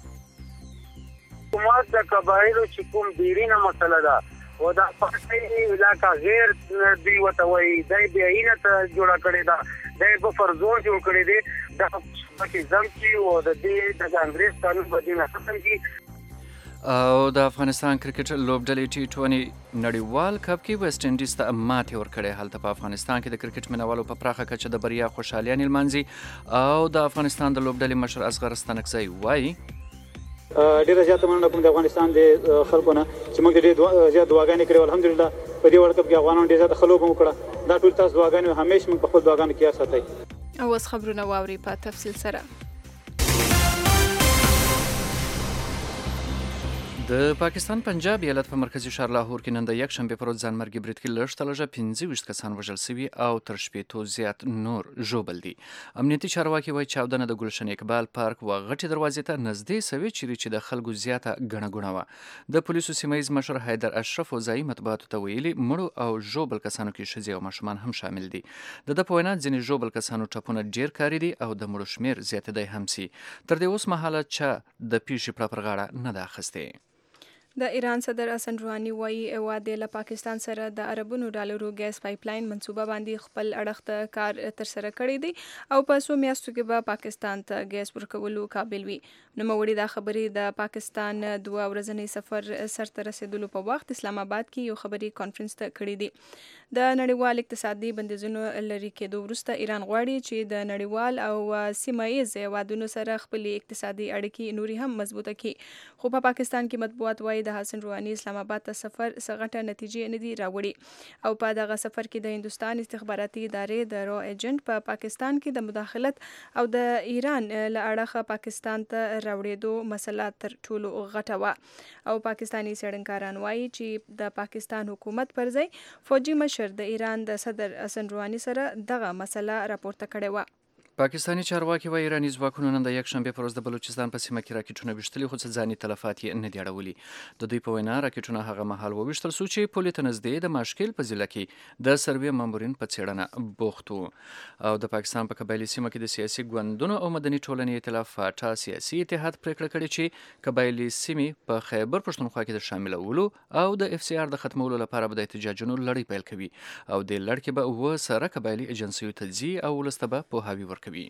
حکومت د قبایلو چې کوم بیرینه مسله ده او دا پښتني علاقہ غیر دی وته وایي د بیاینه ته جوړه کړې ده د په فرضو جوړ کړې دي د پکې ځم چې او د دې د انګریز قانون بدینه ختم کی. او د افغانستان کرکټ لوبډلې ټي ټوئنټي نړیوال کپ کې ویسټ انډیز ته ماتې ورکړې. هلته په افغانستان کې د کرکټ مینوالو په پراخه کچه د بریا خوشحالیان لمانځي او د افغانستان د لوبډلې مشر اصغر ستانکزی وایي ډیره زیاته مننه کوم د افغانستان د خلکو نه چې موږ ډېر زیات دعاګانې کړې. الحمدلله په دې ورلډ کپ کې افغانانو ډېر زیاته ښه لوبه وکړه. دا ټول تاسو دعاګانې همیشه موږ په خپل دعاګانو کې یاد ساتئ. او اوس خبرونه واوري په تفصیل سره. د پاکستان پنجاب ایالت په مرکزي ښار لاهور کې نن د یکشنبې پر ورځ ځانمرګي برید کې لږ تر لږه پنځه ویشت کسان وژل شوي او تر شپېتو زیات نور ژوبل دي. امنیتي چارواکي وایي چاودنه د ګلشن اقبال پارک و غټې دروازې ته نږدې شوې چیرې چې د خلکو زیاته ګڼه ګوڼه وه. د پولیسو سیمه ییز مشر حیدر اشرف وزایي مطبوعاتو ته ویلي مړو او ژوبل کسانو کې ښځې او ماشومان هم شامل دي. د ده په وینا ځینې ژوبل کسانو ټپونه ډېر کاري دي او د مړو شمېر زیاتېدی هم سي. تر دې اوس مهاله چا د پیښې پړه پر غاړه نه ده اخیستې. د ایران صدر حسن روحاني وایي هیواد له پاکستان سره د اربونو ډالرو ګیس پایپ لاین منصوبه باندې خپل اړخته کار ترسره کړی دی او په څو میاشتو کې به پاکستان ته ګیس ورکولو قابل وي. نوموړي دا خبرې د پاکستان دوه ورځنی سفر سرته رسیدلو په وخت اسلام آباد کې یو خبري کانفرنس ته کړی دی. د نړیوال اقتصادي بندیزونو لري کېدو وروسته ایران غواړي چې د نړیوال او سیمه ییز هیوادونو سره خپل اقتصادي اړیکې نوري هم مضبوطه کړي. خو په پاکستان کې مطبوعات وایي د حسن روحاني اسلام آباد ته سفر څه نتیجې نه دي راوړي او په دغه سفر کې د هندستان استخباراتي ادارې د رو ایجنټ په پاکستان کې د مداخلت او د ایران له اړخه پاکستان ته راوړېدو مسله تر ټولو غټه وه او پاکستاني څېړنکاران وایي چې د پاکستان حکومت پر ځای فوجي مشر د ایران د صدر حسن روحاني سره دغه مسله راپورته کړې وه. پاکستاني چارواکي وایي ایراني ځواکونو نن د یکشنبې پر ورځ د بلوچستان په سیمه کې راکټونه ویشتلي خو څه ځاني تلفات یې نه دي اړولي. د دوی په وینا راکټونه هغه مهال وویشتل شو چې پولې ته نږدې د ماشکیل په ضلع کې د سروې مامورین په څېړنه بوخت وو. او د پاکستان په قبایلي سیمه کې د سیاسي ګوندونو او مدني ټولنې ائتلاف فاټا سیاسي اتحاد پریکړه کړې چې قبایلي سیمې په خیبر پښتونخوا کې د شاملولو او د اف سی آر د ختمولو لپاره به د احتجاجونو لړۍ پیل کوي او د لړ کې به و سره قبایلي ایجنسیو ته ځي او ولس ته به پوهاوی ورکوي.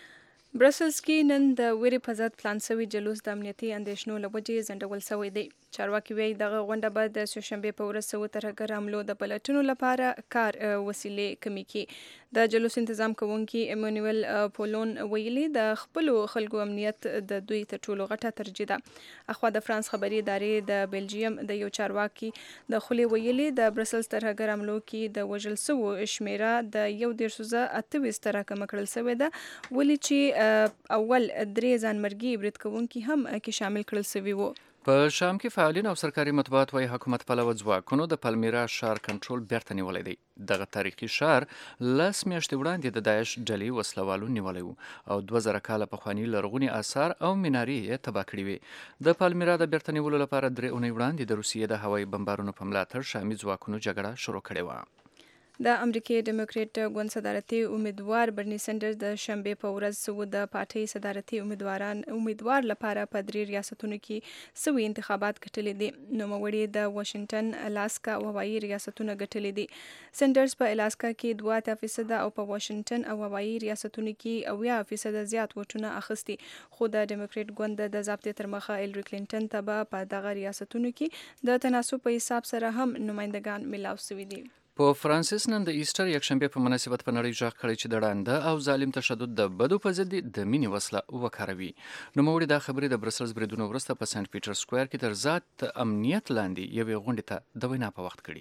برسلز کې نن د ویرې په ضد پلان شوي جلوس د امنیتي اندېښنو له وجې ځنډول شوی دی. چارواکي وایي دغه غونډه به د سهشنبې په ورځ څو ترهګر حملو د پلټنو لپاره کار وسیلې کمې کړي. د جلوس انتظام کوونکي ایمانویل پولون ویلي د خپلو خلکو امنیت د دوی تر ټولو غټه ترجیح ده. اخوا د فرانس خبري ادارې د بلجیم د یو چارواکي د خولې ویلي د برسلز ترهګر حملو کې د وژل شوو شمیره د یو دېرش زره اته ویشت راکمه کړل شوې ده ولې چې اول درې ځانمرګي برید کوونکي هم کې شامل کړل شوي وو. په شام کې فعالین او سرکاري مطبوعات وایي حکومت پلوه ځواکونو د پالمیرا ښار کنټرول بیرته نیولی دی. دغه تاریخي ښار لس میاشتې وړاندې د داعش ډلې وسلوالو نیولی و او دوه زره کاله پخواني لرغوني آثار او منارې یې تباه کړي وې. د پالمیرا د بیرته نیولو لپاره درې اونۍ وړاندې د روسیې د هوایي بمبارونو په ملاتړ شامي ځواکونو جګړه شروع کړې وه. د امریکای ډیموکریټ ګوند صدارتي امیدوار برني سندرز د شنبه په ورځ سو د پارټي صدارتي امیدواران امیدوار لپاره په درې ریاستونو کې سوي انتخابات ګټلې دي. نوموړي د واشنگټن، الاسکا او هوایي ریاستونه ګټلې دي. سندرز په الاسکا کې دوه اتیا فیصد او په واشنگټن او هوایي ریاستونو کې اویا فیصد زیات ووټونه اخیستي، خو د ډیموکریټ ګوند د ضابطې تر مخه هیلری کلینټن ته به په دغه ریاستونو کې د تناسب په حساب سره هم نمائندگان ملاو شوي دي. په فرانسس نن د ایسټر یکشنبه په مناسبت په نړۍ ژغ کړی چې د ړانده او ظالم تشدد د بدو په ضد د مینې وسله وکاروي. نوموړي دا خبرې د برسلز بریدونو وروسته په سنت پیټر سکویر کې تر ذات امنیت لاندې یوې غونډې ته د وینا په وخت کړي.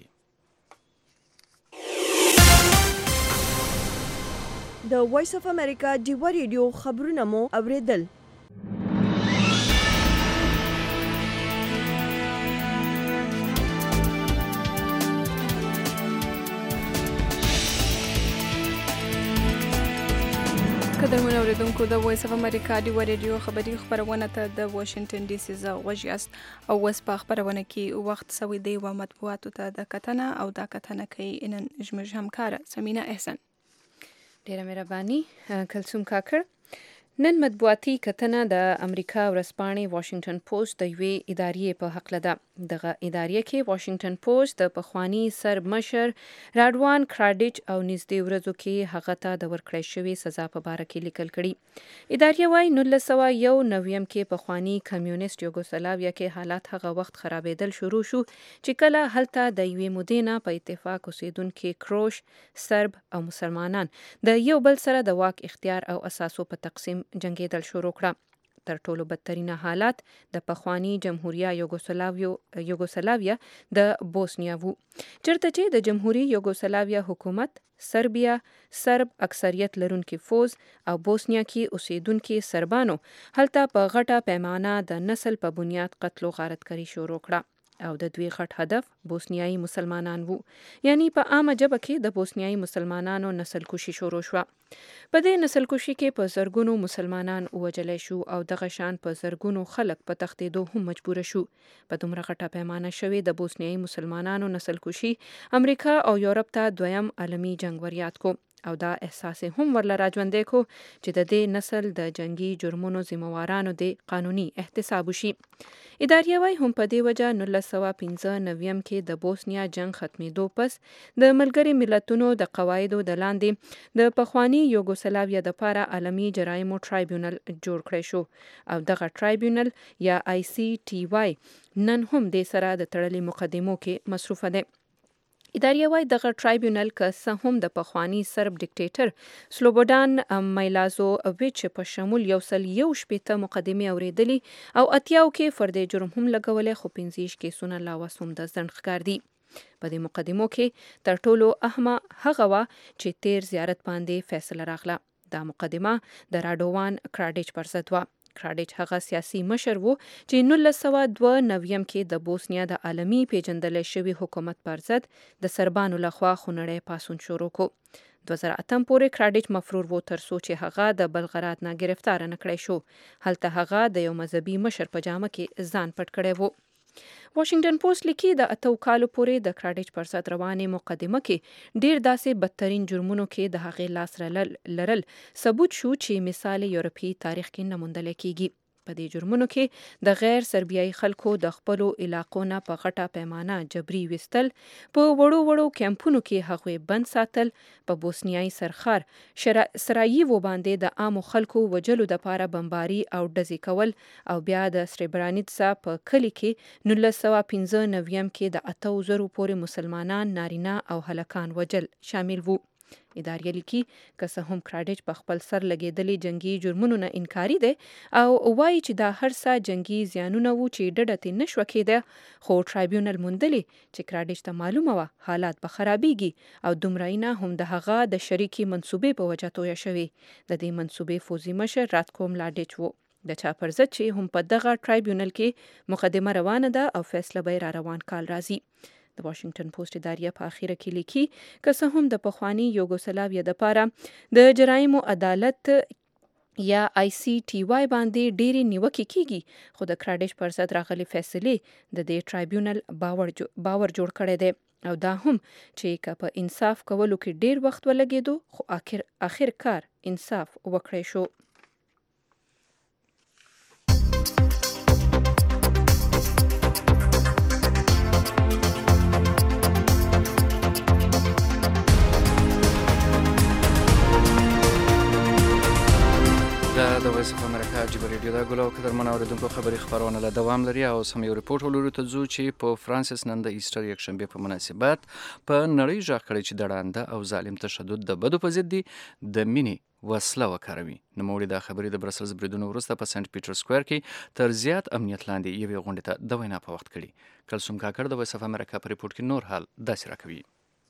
د وایس اف امریکا ډیوا ریډیو خبرونه مو اوریدل. قدرمنو اوریدونکو د وایس اف امریکا ډیوا ریډیو خبري خبرونه ته د واشنگټن ډي سي زه غوږ یاست او اوس په خبرونه کې وخت سوي دی و مطبوعاتو ته د کتنه او د کتنه کوي نن زموږ همکاره سمینا احسان. ډیره مهرباني کلثوم کاکړ. نن مطبوعاتي کتنه د امریکا ورځپاڼې واشنگټن پوسټ د یوې ادارې په حق لده. دغه ادارې کې واشنگټن پوسټ د پخوانی سرب مشر راډوان کراډیچ او نږدې ورځو کې هغه ته د ورکړې شوې سزا په باره کې لیکل کړي. ادارې وايي نولس سوه یو نویم کې پخوانی کمیونیست یوګوسلاویا کې حالات هغه وخت خرابېدل شروع شو چې کله هلته د یوې مودې نه په اتفاق اوسېدونکي کروش، سرب او مسلمانان د یو بل سره د واک اختیار او اساسو په تقسیم جنگیدل شروع کړه. تر ټولو بدترینه حالات د پخوانی جمهوریه یوګوسلاویا د بوسنیا وو، چرته چې د جمهوریه یوګوسلاویا حکومت سربیا سرب اکثریت لرونکي فوز او بوسنیا کې اوسیدونکي سربانو هلته په غټه پیمانه د نسل په بنیاد قتل او غارتکاری شروع کړه او د دوی غټ هدف بوسنیایي مسلمانان وو. یعنی په عامه ژبه کې د بوسنیایي مسلمانانو نسل کشي شروع شوه. په دې نسل کشي کې په زرګونو مسلمانان ووجلی شو او دغه شان په زرګونو خلک په تښتېدو هم مجبور شو. په دومره غټه پیمانه شوې د بوسنیایي مسلمانانو نسل کشي امریکا او یورپ ته دویم عالمي جنگ وریاد کو او دا احساس هم ورله راژوندی کو چې د دې نسل د جنگي جرمونو ذمہوارانو د قانوني احتساب وشي. ادارې وايي هم په دې وجه نولس سوه پنځه نویم کې د بوسنیا جنگ ختمېدو پس د ملګري ملتونو د قواعدو د لاندې د پخوانی یوګوسلاویا دپاره عالمي جرایمو ټرایبیونل جوړ کړی شو او دغه ټرایبیونل یا آی سی ټي وای نن هم د سره د تړلې مقدمو کې مصروفه ده. ادارې وايي دغه ټرایبیونل که څه هم د پخوانی سرب ډیکټیټر سلوبودان میلازوویچ په شمول یو سل یو شپېته مقدمې اورېدلي او اتیاو کې فردي جرم هم لګولی، خو پنځه ویشت کیسونه لا اوس هم د ځنډ ښکار دي. په دې مقدمو کې تر ټولو اهمه هغه وه چې تیر زیارت باندې فیصله راغله. دا مقدمه د راډوان کراډیچ پر ضد وه. کراډیچ هغه سیاسي مشر وو چې نولس سوه دوه نویم کې د بوسنیا د عالمي پیژندلی شوي حکومت پر ضد د سربانو لخوا خونړی پاڅون شروع کو. دوه زره اتم پورې کراډیچ مفرور وو تر څو چې هغه د بلغراد نه گرفتار نه کړی شو. هلته هغه د یو مذهبي مشر په جامه کې ځان پټ کړی وو. واشنگټن پوسټ لیکي د اتو کالو پورې د کراډیچ پر ضد روانې مقدمه کې ډیر داسې بدترین جرمونو کې د هغې لاس لرل ثبوت شو چې مثال یورپي تاریخ کې نه موندل کیږي. په دې جرمونو کې د غیر سربیایي خلکو د خپلو علاقو نه په غټه پیمانه جبري وستل، په وړو وړو کیمپونو کې هغوی بند ساتل، په بوسنیایي سرخار سراییوو باندې د عامو خلکو وجلو دپاره بمباري او ډزې کول او بیا د سریبرانیتسا په کلي کې نولس سوه پنځه نویم کې د اتو زرو پورې مسلمانان، نارینه او هلکان وجل شامل وو. ادارې لیکي که څه هم کراډیچ په خپل سر لګېدلي جنگي جرمونو نه انکاري دی او وایي چې دا هر څه جنگي زیانونه وو چې ډډه ترې نه شوه کېده، خو ټرایبیونل موندلي چې کراډیچ ته معلومه وه حالات به خرابېږي او دومره نه هم د هغه د شریکې منصوبې په وجه تویه شوې. د دې منصوبې فوزي مشر راتکو ملاډیچ وو، د چا پر ضد چې هم په دغه ټرایبیونل کې مقدمه روانه ده او فیصله به یې را روان کال راځي. د واشنگټن پوسټ ادارې په اخیره کې لیکي که څه هم د پخوانی یوګوسلاویا دپاره د جرایمو عدالت یا آی سی ټي وای باندې ډېرې نیوکې کیږي، خو د کراډیچ پر ضد راغلي فیصلې د دې ټرایبیونل باور جو باور جوړ کړی دی. او دا هم چې که په انصاف کولو کې ډیر وخت ولګېدو خو آخر آخر کار انصاف وکړی شو. دا د وایس اف امریکا جبر ریډیو دا ګلو قدرمن اوریدونکو خبري خبرونه له دوام لري او سم یو ریپورت ولرو ته ځو چې په فرانسس نن د ایسټر یک شنبه په مناسبت په نړۍ ژغ کړي چې دړانده او ظالم تشدد د بدو په ضد دي د مینې وسله وکاروي. نوموړي دا خبرې د برسلز بریدونو وروسته په سنت پیټر سکوير کې تر زیات امنیت لاندې یوې غونډې ته د وینا په وخت کړي. کلثوم کاکړ د وایس اف امریکا په ریپورت کې نور حال داسې راکوي.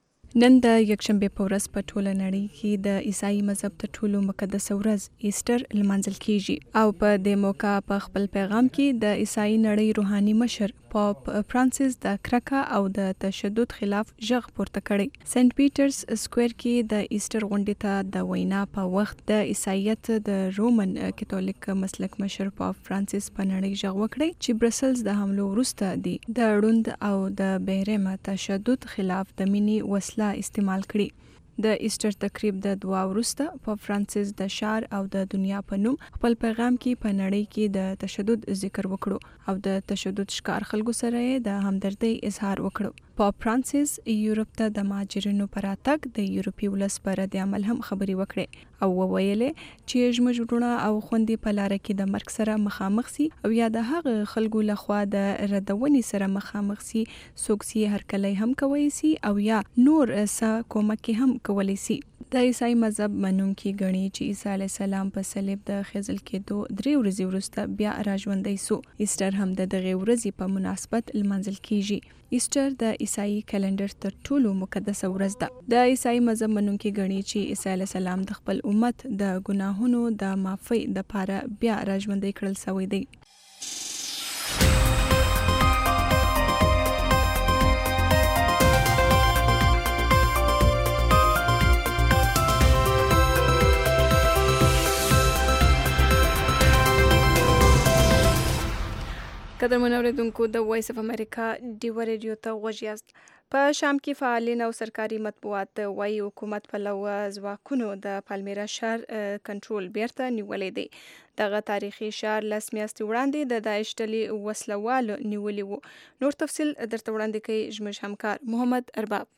نن د یکشنبه په ورځ په ټوله نړۍ کې د عیسائی مذهب تر ټولو مقدسه ورځ ایسټر لمانځل کیږي او په دې موقع په خپل پیغام کې د عیسائی نړۍ روحاني مشر پاپ فرانسیس د کرکه او د تشدد خلاف ژغ پورته کړی. سنت پیټرز سکوير کې د ایسټر غونډې ته د وینا په وخت د عیسایت د رومن کاتولیک مسلک مشر پاپ فرانسیس په نړۍ ژغ وکړی چې برسلز د حملو وروسته دی د روند او د بهرمه تشدد خلاف د مینې وسله استعمال کړي. د ایسټر تقریب د دعا وروسته په فرانسیس د شار او د دنیا په نوم خپل پیغام کې په نړۍ کې د تشدد ذکر وکړو او د تشدد ښکار خلکو سره د همدردۍ اظهار وکړو. په فرانسیس یورپ ته د مهاجرینو پر راتګ د یورپي ولس پر رد عمل هم خبري وکړي او وویلې چې زموږ وروڼه او خويندې په لار کې د مرګ سره مخامخ سي او یا د هغه خلکو لخوا د ردونې سره مخامخ سي څوک سي هر کله هم کوي سي او یا نور څه کومک هم کولی سي. د عیسائی مذهب منونکي غني چې عیسی علی السلام په صلیب د خزل کېدو درې ورځې وروسته بیا راژوندی سو. ایسټر هم د دغه ورځې په مناسبت لمانځل کیږي. ایسټر د عیسائی کلندر تر ټولو مقدسه ورځ ده. د عیسائی مذهب منونکي غني چې عیسی علی السلام د خپل امت د ګناهونو د معافی د لپاره بیا راژوندی کړل شوی دی. قدرمن اوریدونکو د وایس اف امریکا ډیو ریډیو ته غوږ یاست. په شام کې فعالین او سرکاري مطبوعات وايي حکومت په لو ځواکونو د پالمیرا ښار کنټرول بیرته نیولې دی. دغه تاریخي ښار لس میاشتې وړاندې د داعش ډلې وسلوالو نیولې وو. نور تفصیل درته وړاندې کوي زموږ همکار محمد ارباب.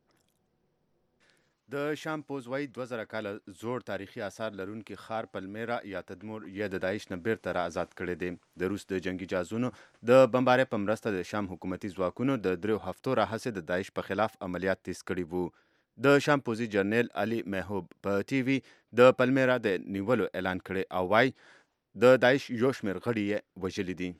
د شام پوز وای دوه زره کاله زوړ تاریخي آثار لرونکي ښار پلمیرا یا تدمور یا د داعش نه بیرته را آزاد کړی دی. د روس د جنگي جازونو د بمبارۍ په مرسته د شام حکومتي ځواکونو د دریو هفتو راهیسې د داعش په خلاف عملیات تیز کړي وو. د شام پوزي جنرال علي محوب په ټي وي د پلمیرا د نیولو اعلان کړی او وای د داعش یو شمېر غړي یې وژلي دي.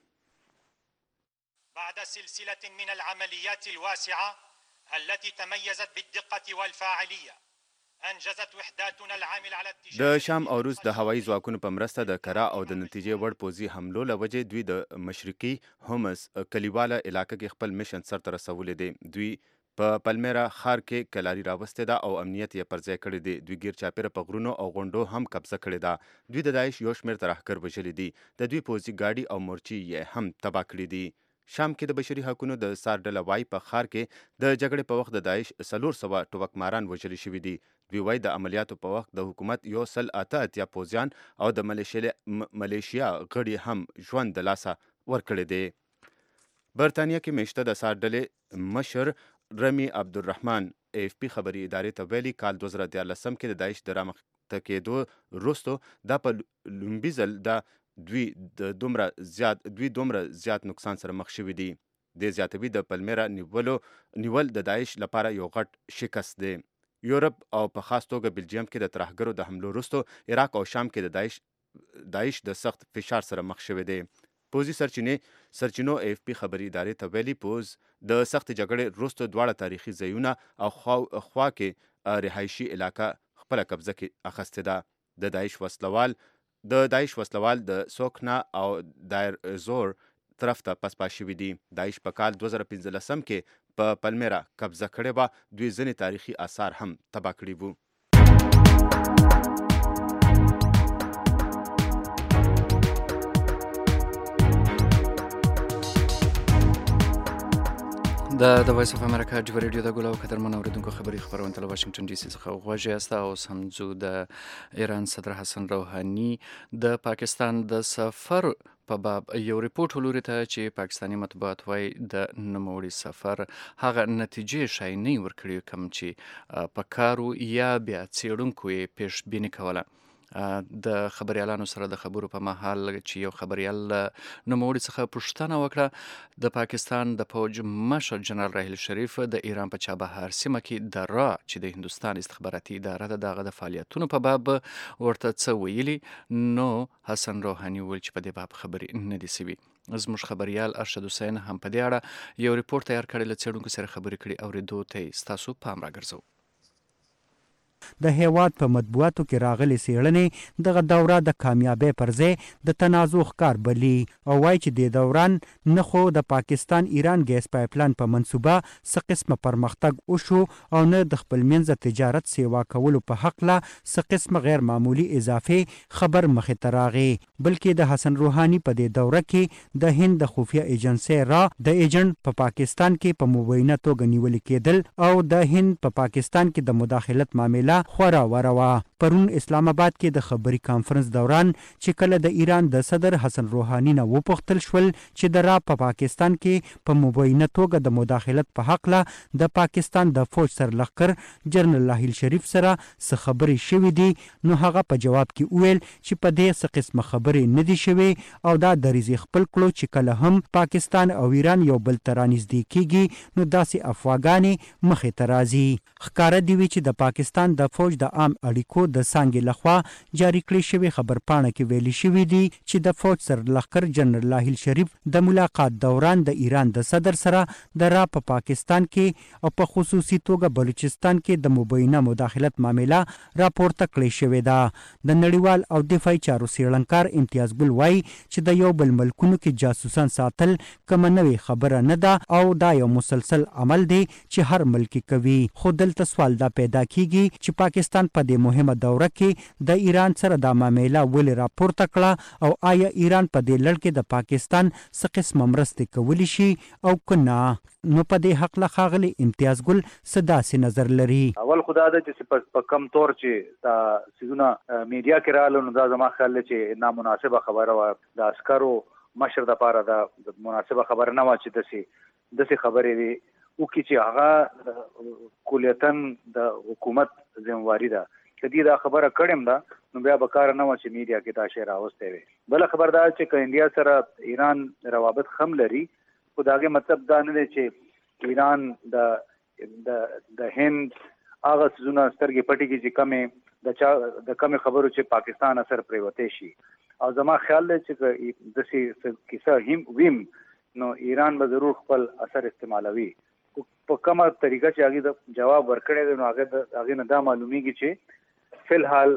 بعد سلسلة من العمليات الواسعة التي تميزت بالدقة والفاعلية انجزت وحداتنا العامل على التجارة. د شام او روس د هوایي ځواکونو په مرسته د کرا او د نتیجې وړ پوزي حملو لوجې دوی د مشرقي هومس کلیواله علاقې کې خپل میشن سرته رسولې دي. دوی په پلمیرا ښار کې کلاري راوستې ده او امنیت یې پر ځای کړی دی. دوی ګیر چاپیره په غرونو او غونډو هم قبضه کړې ده. دوی د داعش یو شمېر ترهګر وژلي دي. د دوی پوځي ګاډي او مورچې یې هم تباه کړي دي. شام کې د بشري حقوقو د سار ډله وای په ښار کې د جګړې په وخت د داعش څلور سوه ټوپکماران وژلي شوي دي. دوی وای د عملیاتو په وخت د حکومت یو سل اته اتیا پوځیان او د ملیشیا غړي هم ژوند د لاسه ورکړي دي. برطانیه کې میشته د سار ډلې مشر رمی عبدالرحمن اے اف پی خبري ادارې ته ویلي کال دوه زره دیارلسم کې د داعش د رامخته کېدو وروستو دا په لومبي ځل د دوی د دومره زیات دوی دومره زیات نقصان سره مخ شوي دي. د زیاتوي د پلمیرا نیولو نیول د داعش لپاره یو غټ شکست دی. یورپ او په خاص توګه بلجیم کې د ترهګرو د حملو وروستو عراق او شام کې د داعش داعش د سخت فشار سره مخ شوی دی. پوځي سرچینې سرچینو اف پی خبري ادارې ته ویلي پوز د سخت جګړې وروسته دواړه تاریخي ځایونه او خوا, خوا کې رهایشي علاقه خپله قبضه کې اخیستې ده. د داعش وسلوال د داعش وسلوال د سوکنا او دایر زور طرف ته پسپا شوي دي. داعش په کال دوه زره پنځلسم کې په پلمیرا قبضه کړې وه. دوی ځینې تاریخي آثار هم تباه کړي وو. د د وایس اف امریکا د ریډیو د ګولو قدرمن اوریدونکو خبري خبرونه له واشنگټن ډي سي څخه غواړي استا او سمجو د ایران صدر حسن روحاني د پاکستان د سفر په باب یو ریپورت ولوري ته چې پاکستاني مطبوعات وایي د نوموړي سفر هغه نتیجې شای نه ورکړي کوم چې په کارو یا بیا څېړونکو یې پیش بینی کوله. د خبريالانو سره د خبرو په مهال چې یو خبريال نوموړي څخه پوښتنه وکړه د پاکستان د فوج مشر جنرال راحیل شریف د ایران په چابهار سیمه کې د را چې د هندستان استخباراتي اداره د دغه د فعالیتونو په باب ورته څه ویلي، نو حسن روحاني ویل چې په دې باب خبرې نه دي سوي. زموږ خبريال ارشد حسین هم په دې اړه یو ریپورت تیار کړی، له څېړونکو سره خبرې کړي او ریدو ته ستاسو پام راګرځو. د هیواد په مطبوعاتو کې راغلي څېړنې دغه دوره د کامیابۍ پر ځای د تنازع ښکار بلي او وایي چې د دوران نه خو د پاکستان ایران ګیس پایپلاین په منصوبه څه قسمه پرمختګ وشو او نه د خپل منځه تجارت سیوا کولو په حقله څه قسمه غیر معمولي اضافي خبر مخې ته راغی، بلکې د حسن روحاني په دې دوره کې د هند د خفیه ایجنسۍ را د ایجنټ په پاکستان کې په مبینه توګه نیول کېدل او د هند په پاکستان کې د مداخلت معامله خورا وروا. پرون اسلام آباد کې د خبري کانفرنس دوران چې کله د ایران د صدر حسن روحاني نه وپوښتل شول چې د را په پاکستان کې په مبینه توګه د مداخلت په حق له د پاکستان د فوج سرلښکر جنرال راحیل شریف سره څه خبرې شوې دي، نو هغه په جواب کې وویل چې په دې څه قسمه خبرې نه دي شوې او دا دریځ خپل کړو چې کله هم پاکستان او ایران یو بل ته رانږدې کیږي نو داسې افواګانې مخې ته راځي. ښکاره دي وي چې د پاکستان د فوج د عام اړیکو د څانګې لخوا جاری کړی شوی خبرپاڼه کې ویلي شوي دي چې د فوج سرلښکر جنرال راحیل شریف د ملاقات دوران د ایران د صدر سره د را په پاکستان کې او په خصوصي توګه بلوچستان کې د مبینه مداخلت معامله راپورته کړې شوې ده. د نړیوال او دفاعي چارو څېړنکار امتیاز ګل وایي چې د یو بل ملکونو کې جاسوسان ساتل کومه نوې خبره نه ده او دا یو مسلسل عمل دی چې هر ملک کوي، خو دلته سوال دا پیدا کیږي چې پاکستان په دې مهمه دوره کې د ایران سره د معامله ولې راپورته کړه او آیا ایران په دې لړ کې د پاکستان څه قسمه مرستې کولی شي او که نه. نو په دې حق له ښاغلي امتیاز ګل څه داسې نظر لري. اول خدا ده چې په کم طور چې دا سیزونه میډیا کې راغله نو دا زما خیال دی چې نامناسبه خبره وه، د عسکرو مشر دپاره د مناسبه خبره نه وه چې داسې داسې خبرې دي وکړي چې هغه کلیتاً د حکومت ذمواري ده. که دې دا خبره کړې ده نو بیا به کار نه وه چې میډیا کې دا شی راوستی وی. بله خبر دا چې که انډیا سره ایران روابط خم لري خو د هغې مطلب دا نه دی چې ایران د د د هند هغه څیزونه سترګې پټې کړي چې کمې د چا د کمې خبرو چې پاکستان اثر پرې وتی شي. او زما خیال دی چې که داسې کیسه هم ویم نو ایران به ضرور خپل اثر استعمالوي. په کومه طریقه چې هغې د جواب ورکړی دی نو هغې د هغې نه دا معلومیږي چې فی الحال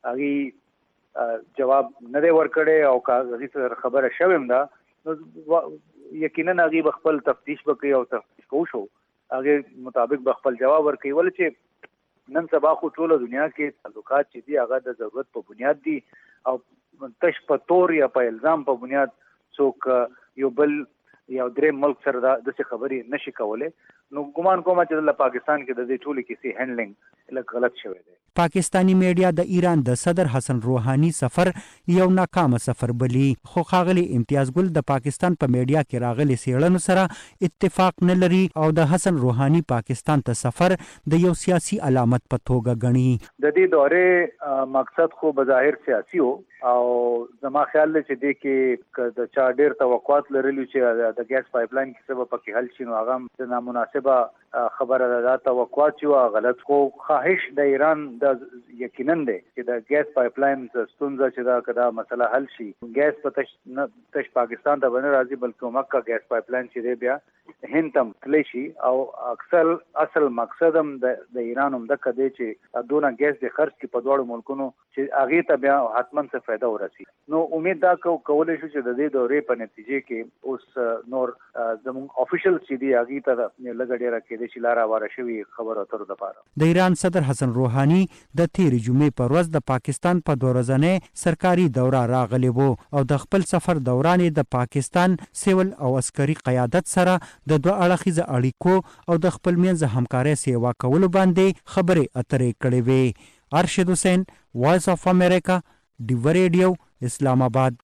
هغې جواب نه دی ورکړی او که هغې سره خبره شوې هم ده نو یقینا هغې به خپل تفتیش به کوي او تفتیش کوو شو هغې مطابق به خپل جواب ورکوي. ولې چې نن سبا خو ټوله دنیا کې تعلقات چې دي هغه د ضرورت په بنیاد دي او تش په تور یا په الزام په بنیاد څوک یو بل یا درې ملک سره داسې خبرې نشي کولی. نو ګمان کوم چې د پاکستان کې د دې ټولې کیسې هینډلینګ لږ غلط شوی دی. پاکستانی میډیا د ایران د صدر حسن روحاني سفر یو ناکامه سفر بلی، خو ښاغلي امتیاز ګل د پاکستان په میډیا کې راغلي څېړنو سره اتفاق نه لري او د حسن روحاني پاکستان ته سفر د یو سیاسي علامت په توګه ګڼي. د دې دورې مقصد خو بظاهر سیاسي و او زما خیال دی چې دې کې د چا ډېر توقعات لرلي چې د ګیس پایپلاین کیسه به پکې حل شي نو هغه هم د نامناسبه خبره ده. دا توقعات چې وه غلط، خو خواهش د ایران د یقینا دی چې د ګیس پایپلاین ستونزه چې دا که دا مسله حل شي ګیس په تش نه تش پاکستان ته به نه راځي بلکې مکه ګیس پایپلاین چې دی بیا هند ته هم تللی شي او اکثر اصل مقصد هم د ایران هم دکه دی چې دونه ګیس د خرڅ کړي په دواړو ملکونو چې هغې ته بیا حتما څه فایده ورسي. نو امید دا کولی شو چې د دې دورې په نتیجې کې اوس نور زموږ افیشل چې دي هغې ته لږه ډېره کېدای شي لاره هواره شوي خبرو اترو دپاره. د ایران صدر حسن روحاني د تیرې جمعې په ورځ د پاکستان په دوه ورځنۍ سرکاري دوره راغلی و او د خپل سفر دوران د پاکستان سیول او عسکري قیادت سره د دوه اړخیزه اړیکو او د خپل منځ همکارۍ سیوا کولو باندې خبرې اترې کړې وې. ارشد حسین، وایس اف امریکا، ډیو ریډیو، اسلام آباد.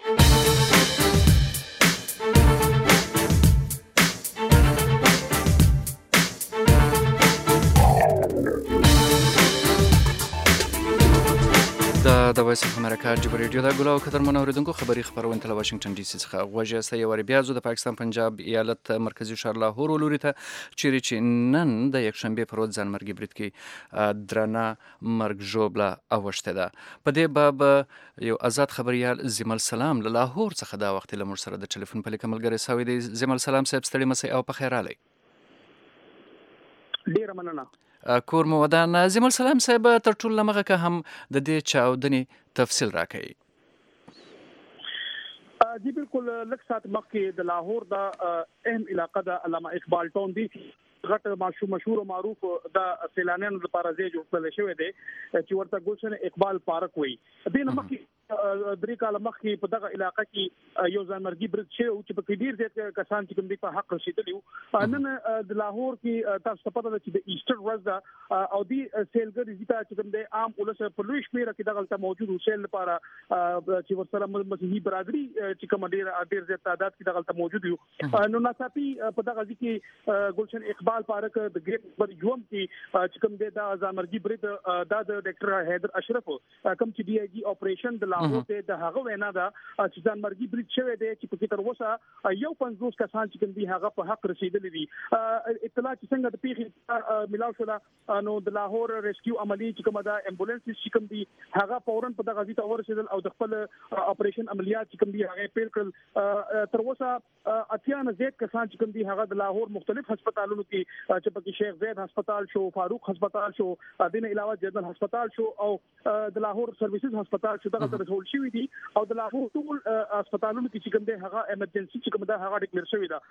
د وایس اف امریکا ډیو ریډیو د ګلو قدرمن اوریدونکو خبري خبرونه ته واشنگټن ډي سي څخه غوږی است. یو بیا زو د پاکستان پنجاب ایالت مرکزی ښار لاهور ولوري ته چیرې چې نن د یک شنبه پر ورځ ځانمرګي برید کې درنه مرګ ژوبله اوښته ده. په دې باب یو آزاد خبريال زمل سلام له لاهور څخه دا وخت له مر سره د ټلیفون په لیکه ملګری سوي دی. زمل سلام صاحب، ستړي مسئ او په خیر علي. ډیره مننه. کور مو ودان. زمل سلام صاحب، تر ټولو لمغه که هم د دې چاودنې تفصیل راکړئ. جی بالکل، لږ ساعت مخکې د لاهور د اهم علاقه د علامه اقبال ټاون دی غټ مشهور او معروف د سیلانیانو لپاره ځای جوړ کړل شوی دی چې ورته ګلشن اقبال پارک وایي. د نه مخکې درې کاله مخکې په دغه علاقه کې یو ځانمرګي برید شوی چې په کې ډیر زیات کسان چې کوم دي په حق رسیدلی وو. نن د لاهور کې تاسو ته پته ده چې د ایسټر ورځ ده او دی سیلګر زیاته چې کوم دی عام ولس په لوی شمېر کې دغه موجود وسیل لپاره چې ورسره مسیحي برادری چې کوم ډیر ډیر زیات تعداد کې دغه موجود یو. نو ناڅاپي په دغه ځکه ګلشن اقبال پارک د ګریټ نمبر یوم کې چې کوم دی د ځانمرګي برید د ډاکټر حیدر اشرف کوم چې دی ای جی اپریشن د لاهور ته د هغه وینا ده چې ځانمرګي برید شوی دی چې په تر اوسه یو پنځوس کسان چې کوم دی هغه په حق رسیدلی دي. اطلاع چې څنګه د پیښې ملاو شوه نو د لاهور ریسکیو عملی چې کومه ده امبولانس چې کوم دی هغه فورن په دغه ځای ته ورسېدل او د خپل اپریشن عملیات چې کوم دی هغه پیل کړل. تر اوسه اتیا نه زیات کسان چې کوم دی هغه د لاهور مختلف هسپتالونو کې چې پکې شیخ زید هسپتال شو، فاروق هسپتال شو، دین علاوه جنرال هسپتال شو او د لاهور سرویسز هسپتال شو دغه رسول شوی دي او د لاهور ټول هسپتالونو کې چې کوم دی هغه ایمرجنسي چې کوم دی هغه ډیکلیئر شوی ده.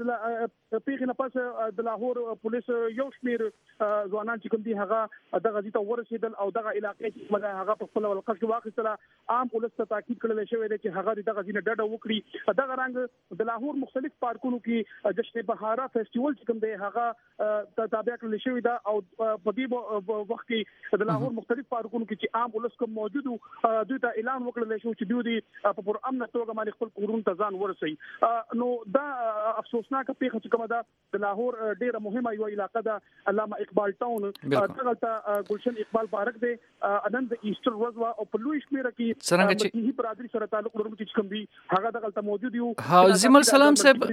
د پیښې نه پس د لاهور پولیس یو شمیر ځوانان چې کوم دی هغه دغه ځای ته ورسېدل او دغه علاقې چې کوم دی هغه په خپل ولقه کې واخیستله. عام پولیس ته تاکید کړل شوی دی چې هغه دغه ځای نه ډډه وکړي. دغه رنګ د لاهور مختلف پارکونو کې جشن بهاره فیسټیوال چې کوم دی هغه تابع کړل شوی ده او په دې وخت کې د لاهور مختلف پارکونو کې چې عام ولس کوم موجود دوی ته اعلان وکړل شو چې دوی په پر امن توګه باندې خپل کورونو ته ځان ورسوي. نو دا افسوسناک پیښه چې کومه ده د لاهور ډیره مهمه یو علاقه ده علامه اقبال ټاون دغه ته ګلشن اقبال پارک دی. نن د ایسټر ورځ او په لوی شمېر کې مسیحي برادری سره تعلق لرونکي چې کوم دي هغه دغه موجود یو. ها زمل سلام صاحب،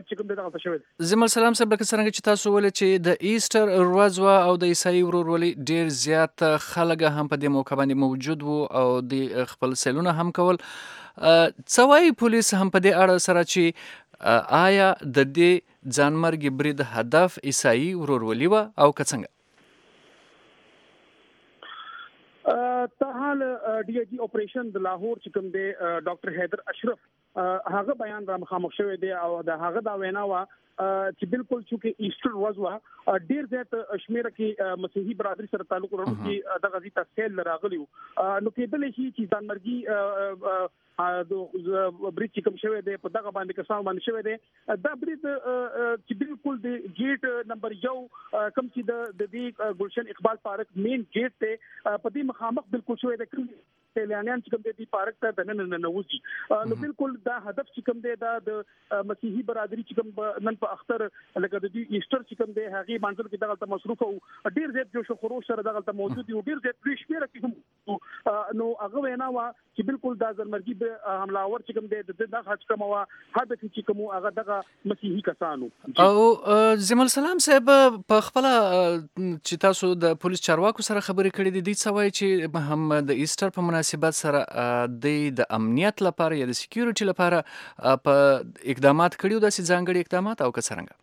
زمل سلام صاحب، لکه څنګه چې تاسو ولې چې د ایسټر ورځ او د عیسائی ورورولي ډیر زیات خلک هم په دې موقع باندې موجود وو او د خپل سیلونه هم کول. څوای پولیس هم په دې اړه سره چې آیا د دې ځانمرګي برید هدف عیسائی ورورولي و او که څنګه؟ ته حال ډي ای جی اپریشن د لاهور چې کوم دی ډاکټر حیدر اشرف هغه بیان را مخامخ شوی دی او د هغه دا وینا وا چې بالکل چې ایسټر ورځ وا ډیر زیات شمیره کې مسیحي برادری سره تعلق لرونکي دغه ځای ته سیل راغلیو. نو کېدل شي چې ځانمرګي د برید کوم شوی دی په دغه باندې کسان باندې شوی دی. دا برید چې بالکل د گیټ نمبر یو کوم چې د دې ګلشن اقبال پارک مین گیټ ته په دې مخامخ بالکل شوی دی کوم سیلانیان چې کوم دی پارک ته د نن نه وځي. نو بالکل دا هدف چې کوم دی دا د مسیحي برادری چې کوم نن په اختر لکه د دې ایسټر چې کوم دی هغه باندې کې دغه مصروف او ډیر زیات جوش او خروش سره دغه موجود یو ډیر زیات لوی شمېر کې نو هغه وینا وا چې بالکل دا ځانمرګي حملاور چې کوم دی د حج کوم وا هدف چې کوم هغه دغه مسیحي کسانو. او زمل سلام صاحب، په خپل چې تاسو د پولیس چارواکو سره خبرې کړې دي د څه وایي چې هم د ایسټر په مناسبت سره د امنیت لپاره یا د سکیورټي لپاره په اقدامات کړیو داسې ځانګړي اقدامات او که څنګه؟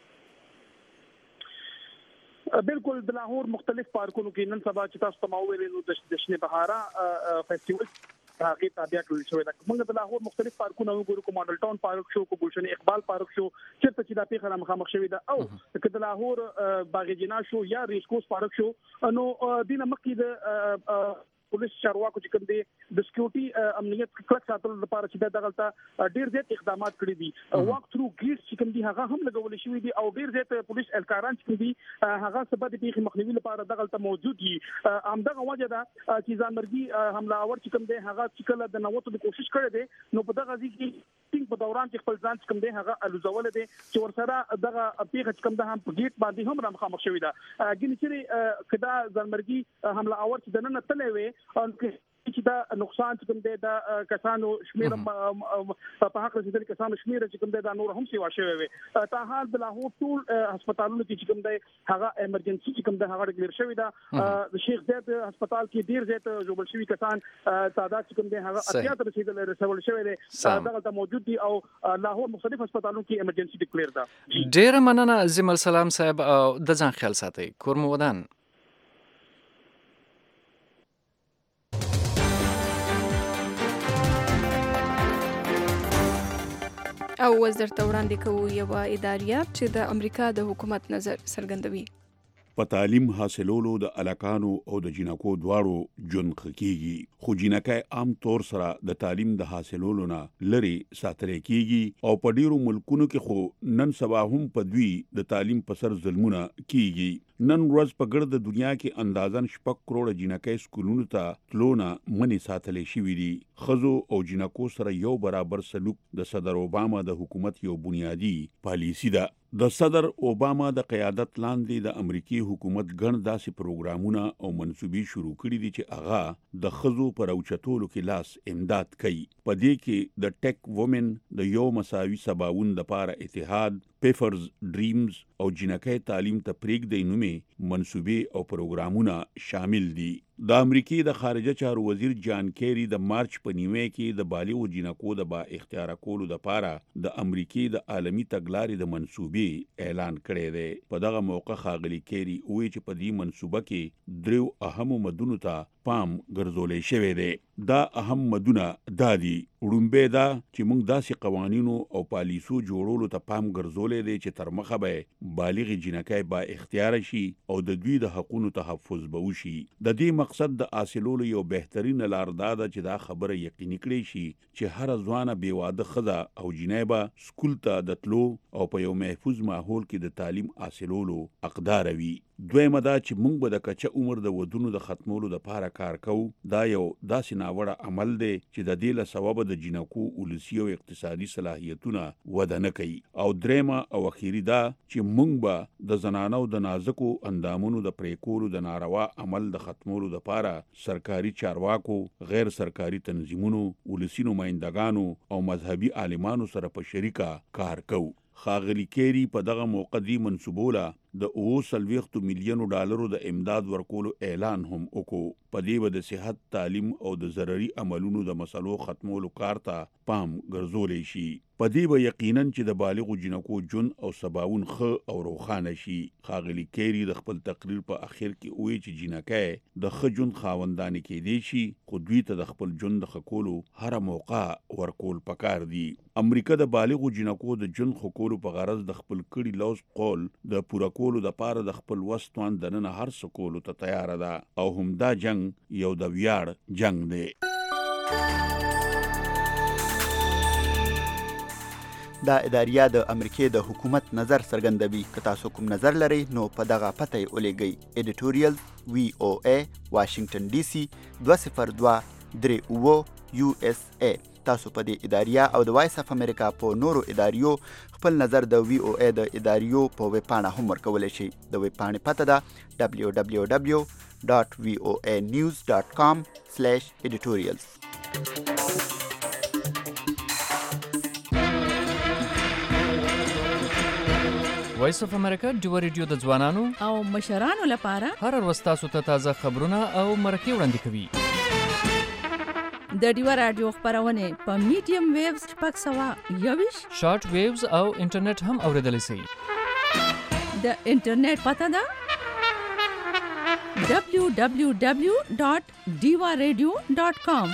بالکل د لاهور مختلف پارکونو کې نن سبا چې تاسو ته ما ویل نو د جشن بهاره فیسټیوال هغه تابع کړل شوی ده. موږ د لاهور مختلف پارکونه وګورو، کو ماډل ټاون پارک شو، کو ګلشن اقبال پارک شو چې چې دا پیښه مخامخ شوی ده او که د لاهور باغ جنا شو یا ریسکوس پارک شو. نو دینه مکه د پولیس چارواکو چې کوم دي د سکیورټي امنیت کلک ساتلو لپاره چې دغلطه ډیر زیات اقدامات کړي دي واک تھرو گیټس چې کوم دي هغه هم لګول شوی دي او ډیر زیات پولیس اهلکاران چې دي هغه سبب د پیښې مخنیوي لپاره دغلطه موجود دي همدغه وجه ده چې ځانمرګي حمله اور چې کوم دي هغه چې کله د نووتو د کوشش کړي دي نو په دغه ځکه په دوران کې خپل ځان چې کوم دي هغه الوزول دي چې ورسره دغه پیښه چې کوم ده هم په گیټ باندې هم رامخامخ شوی ده ګینې چې کدا ځانمرګي حمله اور چې دنه تلې وي او چې دا نقصان چې کوم دی د کسانو شمیر په حق رسیدل کسانو شمیر چې کوم دی دا نور هم سیوا شوی وي تا حال د لاهور ټول هسپتالونو کې چې کوم دی هغه ایمرجنسي چې کوم دی هغه ډیر شوی دا د شیخ زید هسپتال کې ډیر زیات جوړ شوی کسان تعداد چې کوم دی هغه اتیا تر رسیدل رسول شوی دی دغه موجود دي او لاهور مختلف هسپتالونو کې ایمرجنسي ډیکلیئر ده. ډیر مننه عظیم السلام صاحب د ځان خیال ساتئ کور مو ودان. او وزیر ته وړاندې کوو یوه اداریه چې د امریکا د حکومت نظر څرګندوي. په تعلیم حاصلولو د الکانو او د جنکو دواړو جون خکېږي خو جنکای عام طور سره د تعلیم د حاصلولو نه لري ساتل کېږي او په ډیرو ملکونو کې خو نن سبا هم په دوی د تعلیم په سر ظلمونه کېږي. نن ورځ په ګرد دنیا کې اندازن شپږ کروڑه جنکای سکولونو ته تلونه منې ساتلې شوي دي. خزو او جنکو سره یو برابر سلوک د صدر اوباما د حکومت یو بنیادی پالیسی ده. د صدر اوباما د قیادت لاندې د امریکای حکومت ګڼ داسې پروګرامونه او منصوبې شروع کړي دي چې هغه د خزو پر اوچتولو کې لاس امداد کوي. په دې کې د ټیک وومن د یو مساوي سباوون د پاره اتحاد پیفرز ډریمز او جنکای تعلیم ته پریږدي نومې منصوبې او پروګرامونه شامل دي. د امریکای د خارجه چارو وزیر جان کیری د مارچ په نیمه کې د بالغ جنکو د با اختیار کولو د پاره د امریکای د عالمی تګلارې د منصوبې اعلان کړی دی. په دغه موقع ښاغلي کیری وایي چې په دې منصوبه کې درو اهم مدونو ته پام ګرځولې شوی دی. دا اهم مدونه دادي وړومبه دا چې موږ داسې قوانینو او پالیسو جوړولو ته پام ګرځولې دی چې تر مخه به بالغ جنکای با اختیار شي او د دوی د حقوقو تحفظ به وشي. د دې مقصد د حاصلولو یو بهترین لار دا ده چې دا خبره یقیني کړي شي چې هر ځوانه بې واده ښځه او جنیبه سکول ته د تلو او په یو محفوظ ماحول کې د تعلیم حاصلولو حقدار وي. دویمه دا چې موږ به د کچه عمر د ودونو د ختمولو د پاره کار کوو. دا یو داسې ناوړه عمل دی چې د دې له سببه د جنکو ولسي او اقتصادي صلاحیتونه وده نه کوي. او دریمه او اخیری دا چې موږ به د زنانو د نازکو اندامونو د پریکولو د ناروا عمل د ختمولو د پاره سرکاري چارواکو، غیر سرکاري تنظیمونو، ولسي نمائندګانو او مذهبي عالمانو سره په شریکه کار کوو. ښاغلي کیری په دغه موقع دی منصوبوله د اوه څلوېښتو میلیونو ډالرو د امداد ورکولو اعلان هم وکړو. په دې به د صحت، تعلیم او د ضرري عملونو د مسلو ختمولو کار ته پام ګرځولی شي. په دې به یقینا چې د بالغو جنکو جون او سباوون ښه او روښانه شي. ښاغلي کیری د خپل تقریر په اخر کې وایي چې جنکۍ د ښه ژوند خاوندانې کېدی شي خو دوی ته د خپل ژوند د ښه کولو هره موقع ورکول پکار دي. امریکا د بالغو جنکو د ژوند ښه کولو په غرض د خپل کړي لوز قول د پوره کولو د پاره د خپل وس توان دننه هر څه کولو ته تیاره ده او همدا جنگ یو د ویاړ جنگ دی. دا اداریه د امریکای د حکومت نظر څرګندوي. که تاسو کوم نظر لرئ نو په دغه پته یې ولیږئ. ایډیټوریل وی او ای واشنگټن ډي سي دوه صفر دوه درې اووه یو اس ای. تاسو په دې اداریه او د وایس اف امریکا په نورو اداریو خپل نظر د وی او ای د اداریو په ویب پاڼه هم ورکولی شئ. د ویب پاڼې پته ده دبلیو دبلیو دبلیو ډاټ وی او ای نیوز ډاټ کام سلیش ایډیټوریلز. وایس اف امریکا ډیو ریډیو د ځوانانو او مشرانو لپاره هر ورځ تاسو ته تازه خبرونه او مرکې وړاندې کوي. د ډیو رادیو خبرونه په میډیم ویوز شپږ سوه یوویشت شارټ ویوز او انټرنیټ هم اوریدلی شئ. د انټرنیټ پته ده دبلیو دبلیو دبلیو ډاټ ډیو ریډیو ډاټ کام.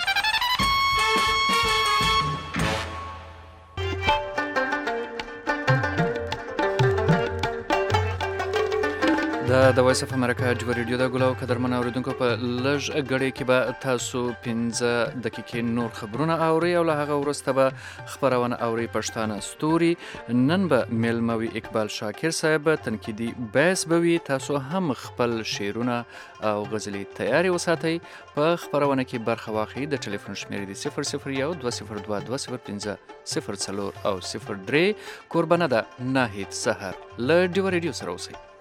د د وایس اف امریکا ډیو ریډیو د ګلو قدرمن اوریدونکو په لږ غړي کې به تاسو پنځه دقیقې نور خبرونه اوري او له هغه وروسته به خبرونه اوري پښتانه ستوري. نن به میلموي اقبال شاکر صاحب تنقیدي بحث بوي. تاسو هم خپل شعرونه او غزلي تیاری وساتئ. په خبرونه کې برخه واخلئ. د ټلیفون شمیرې د صفر صفر یو دوه صفر دوه دوه صفر پنځه صفر څلور او صفر درې. قربانه ده ناهید سحر له ډیو ریډیو سره اوسئ.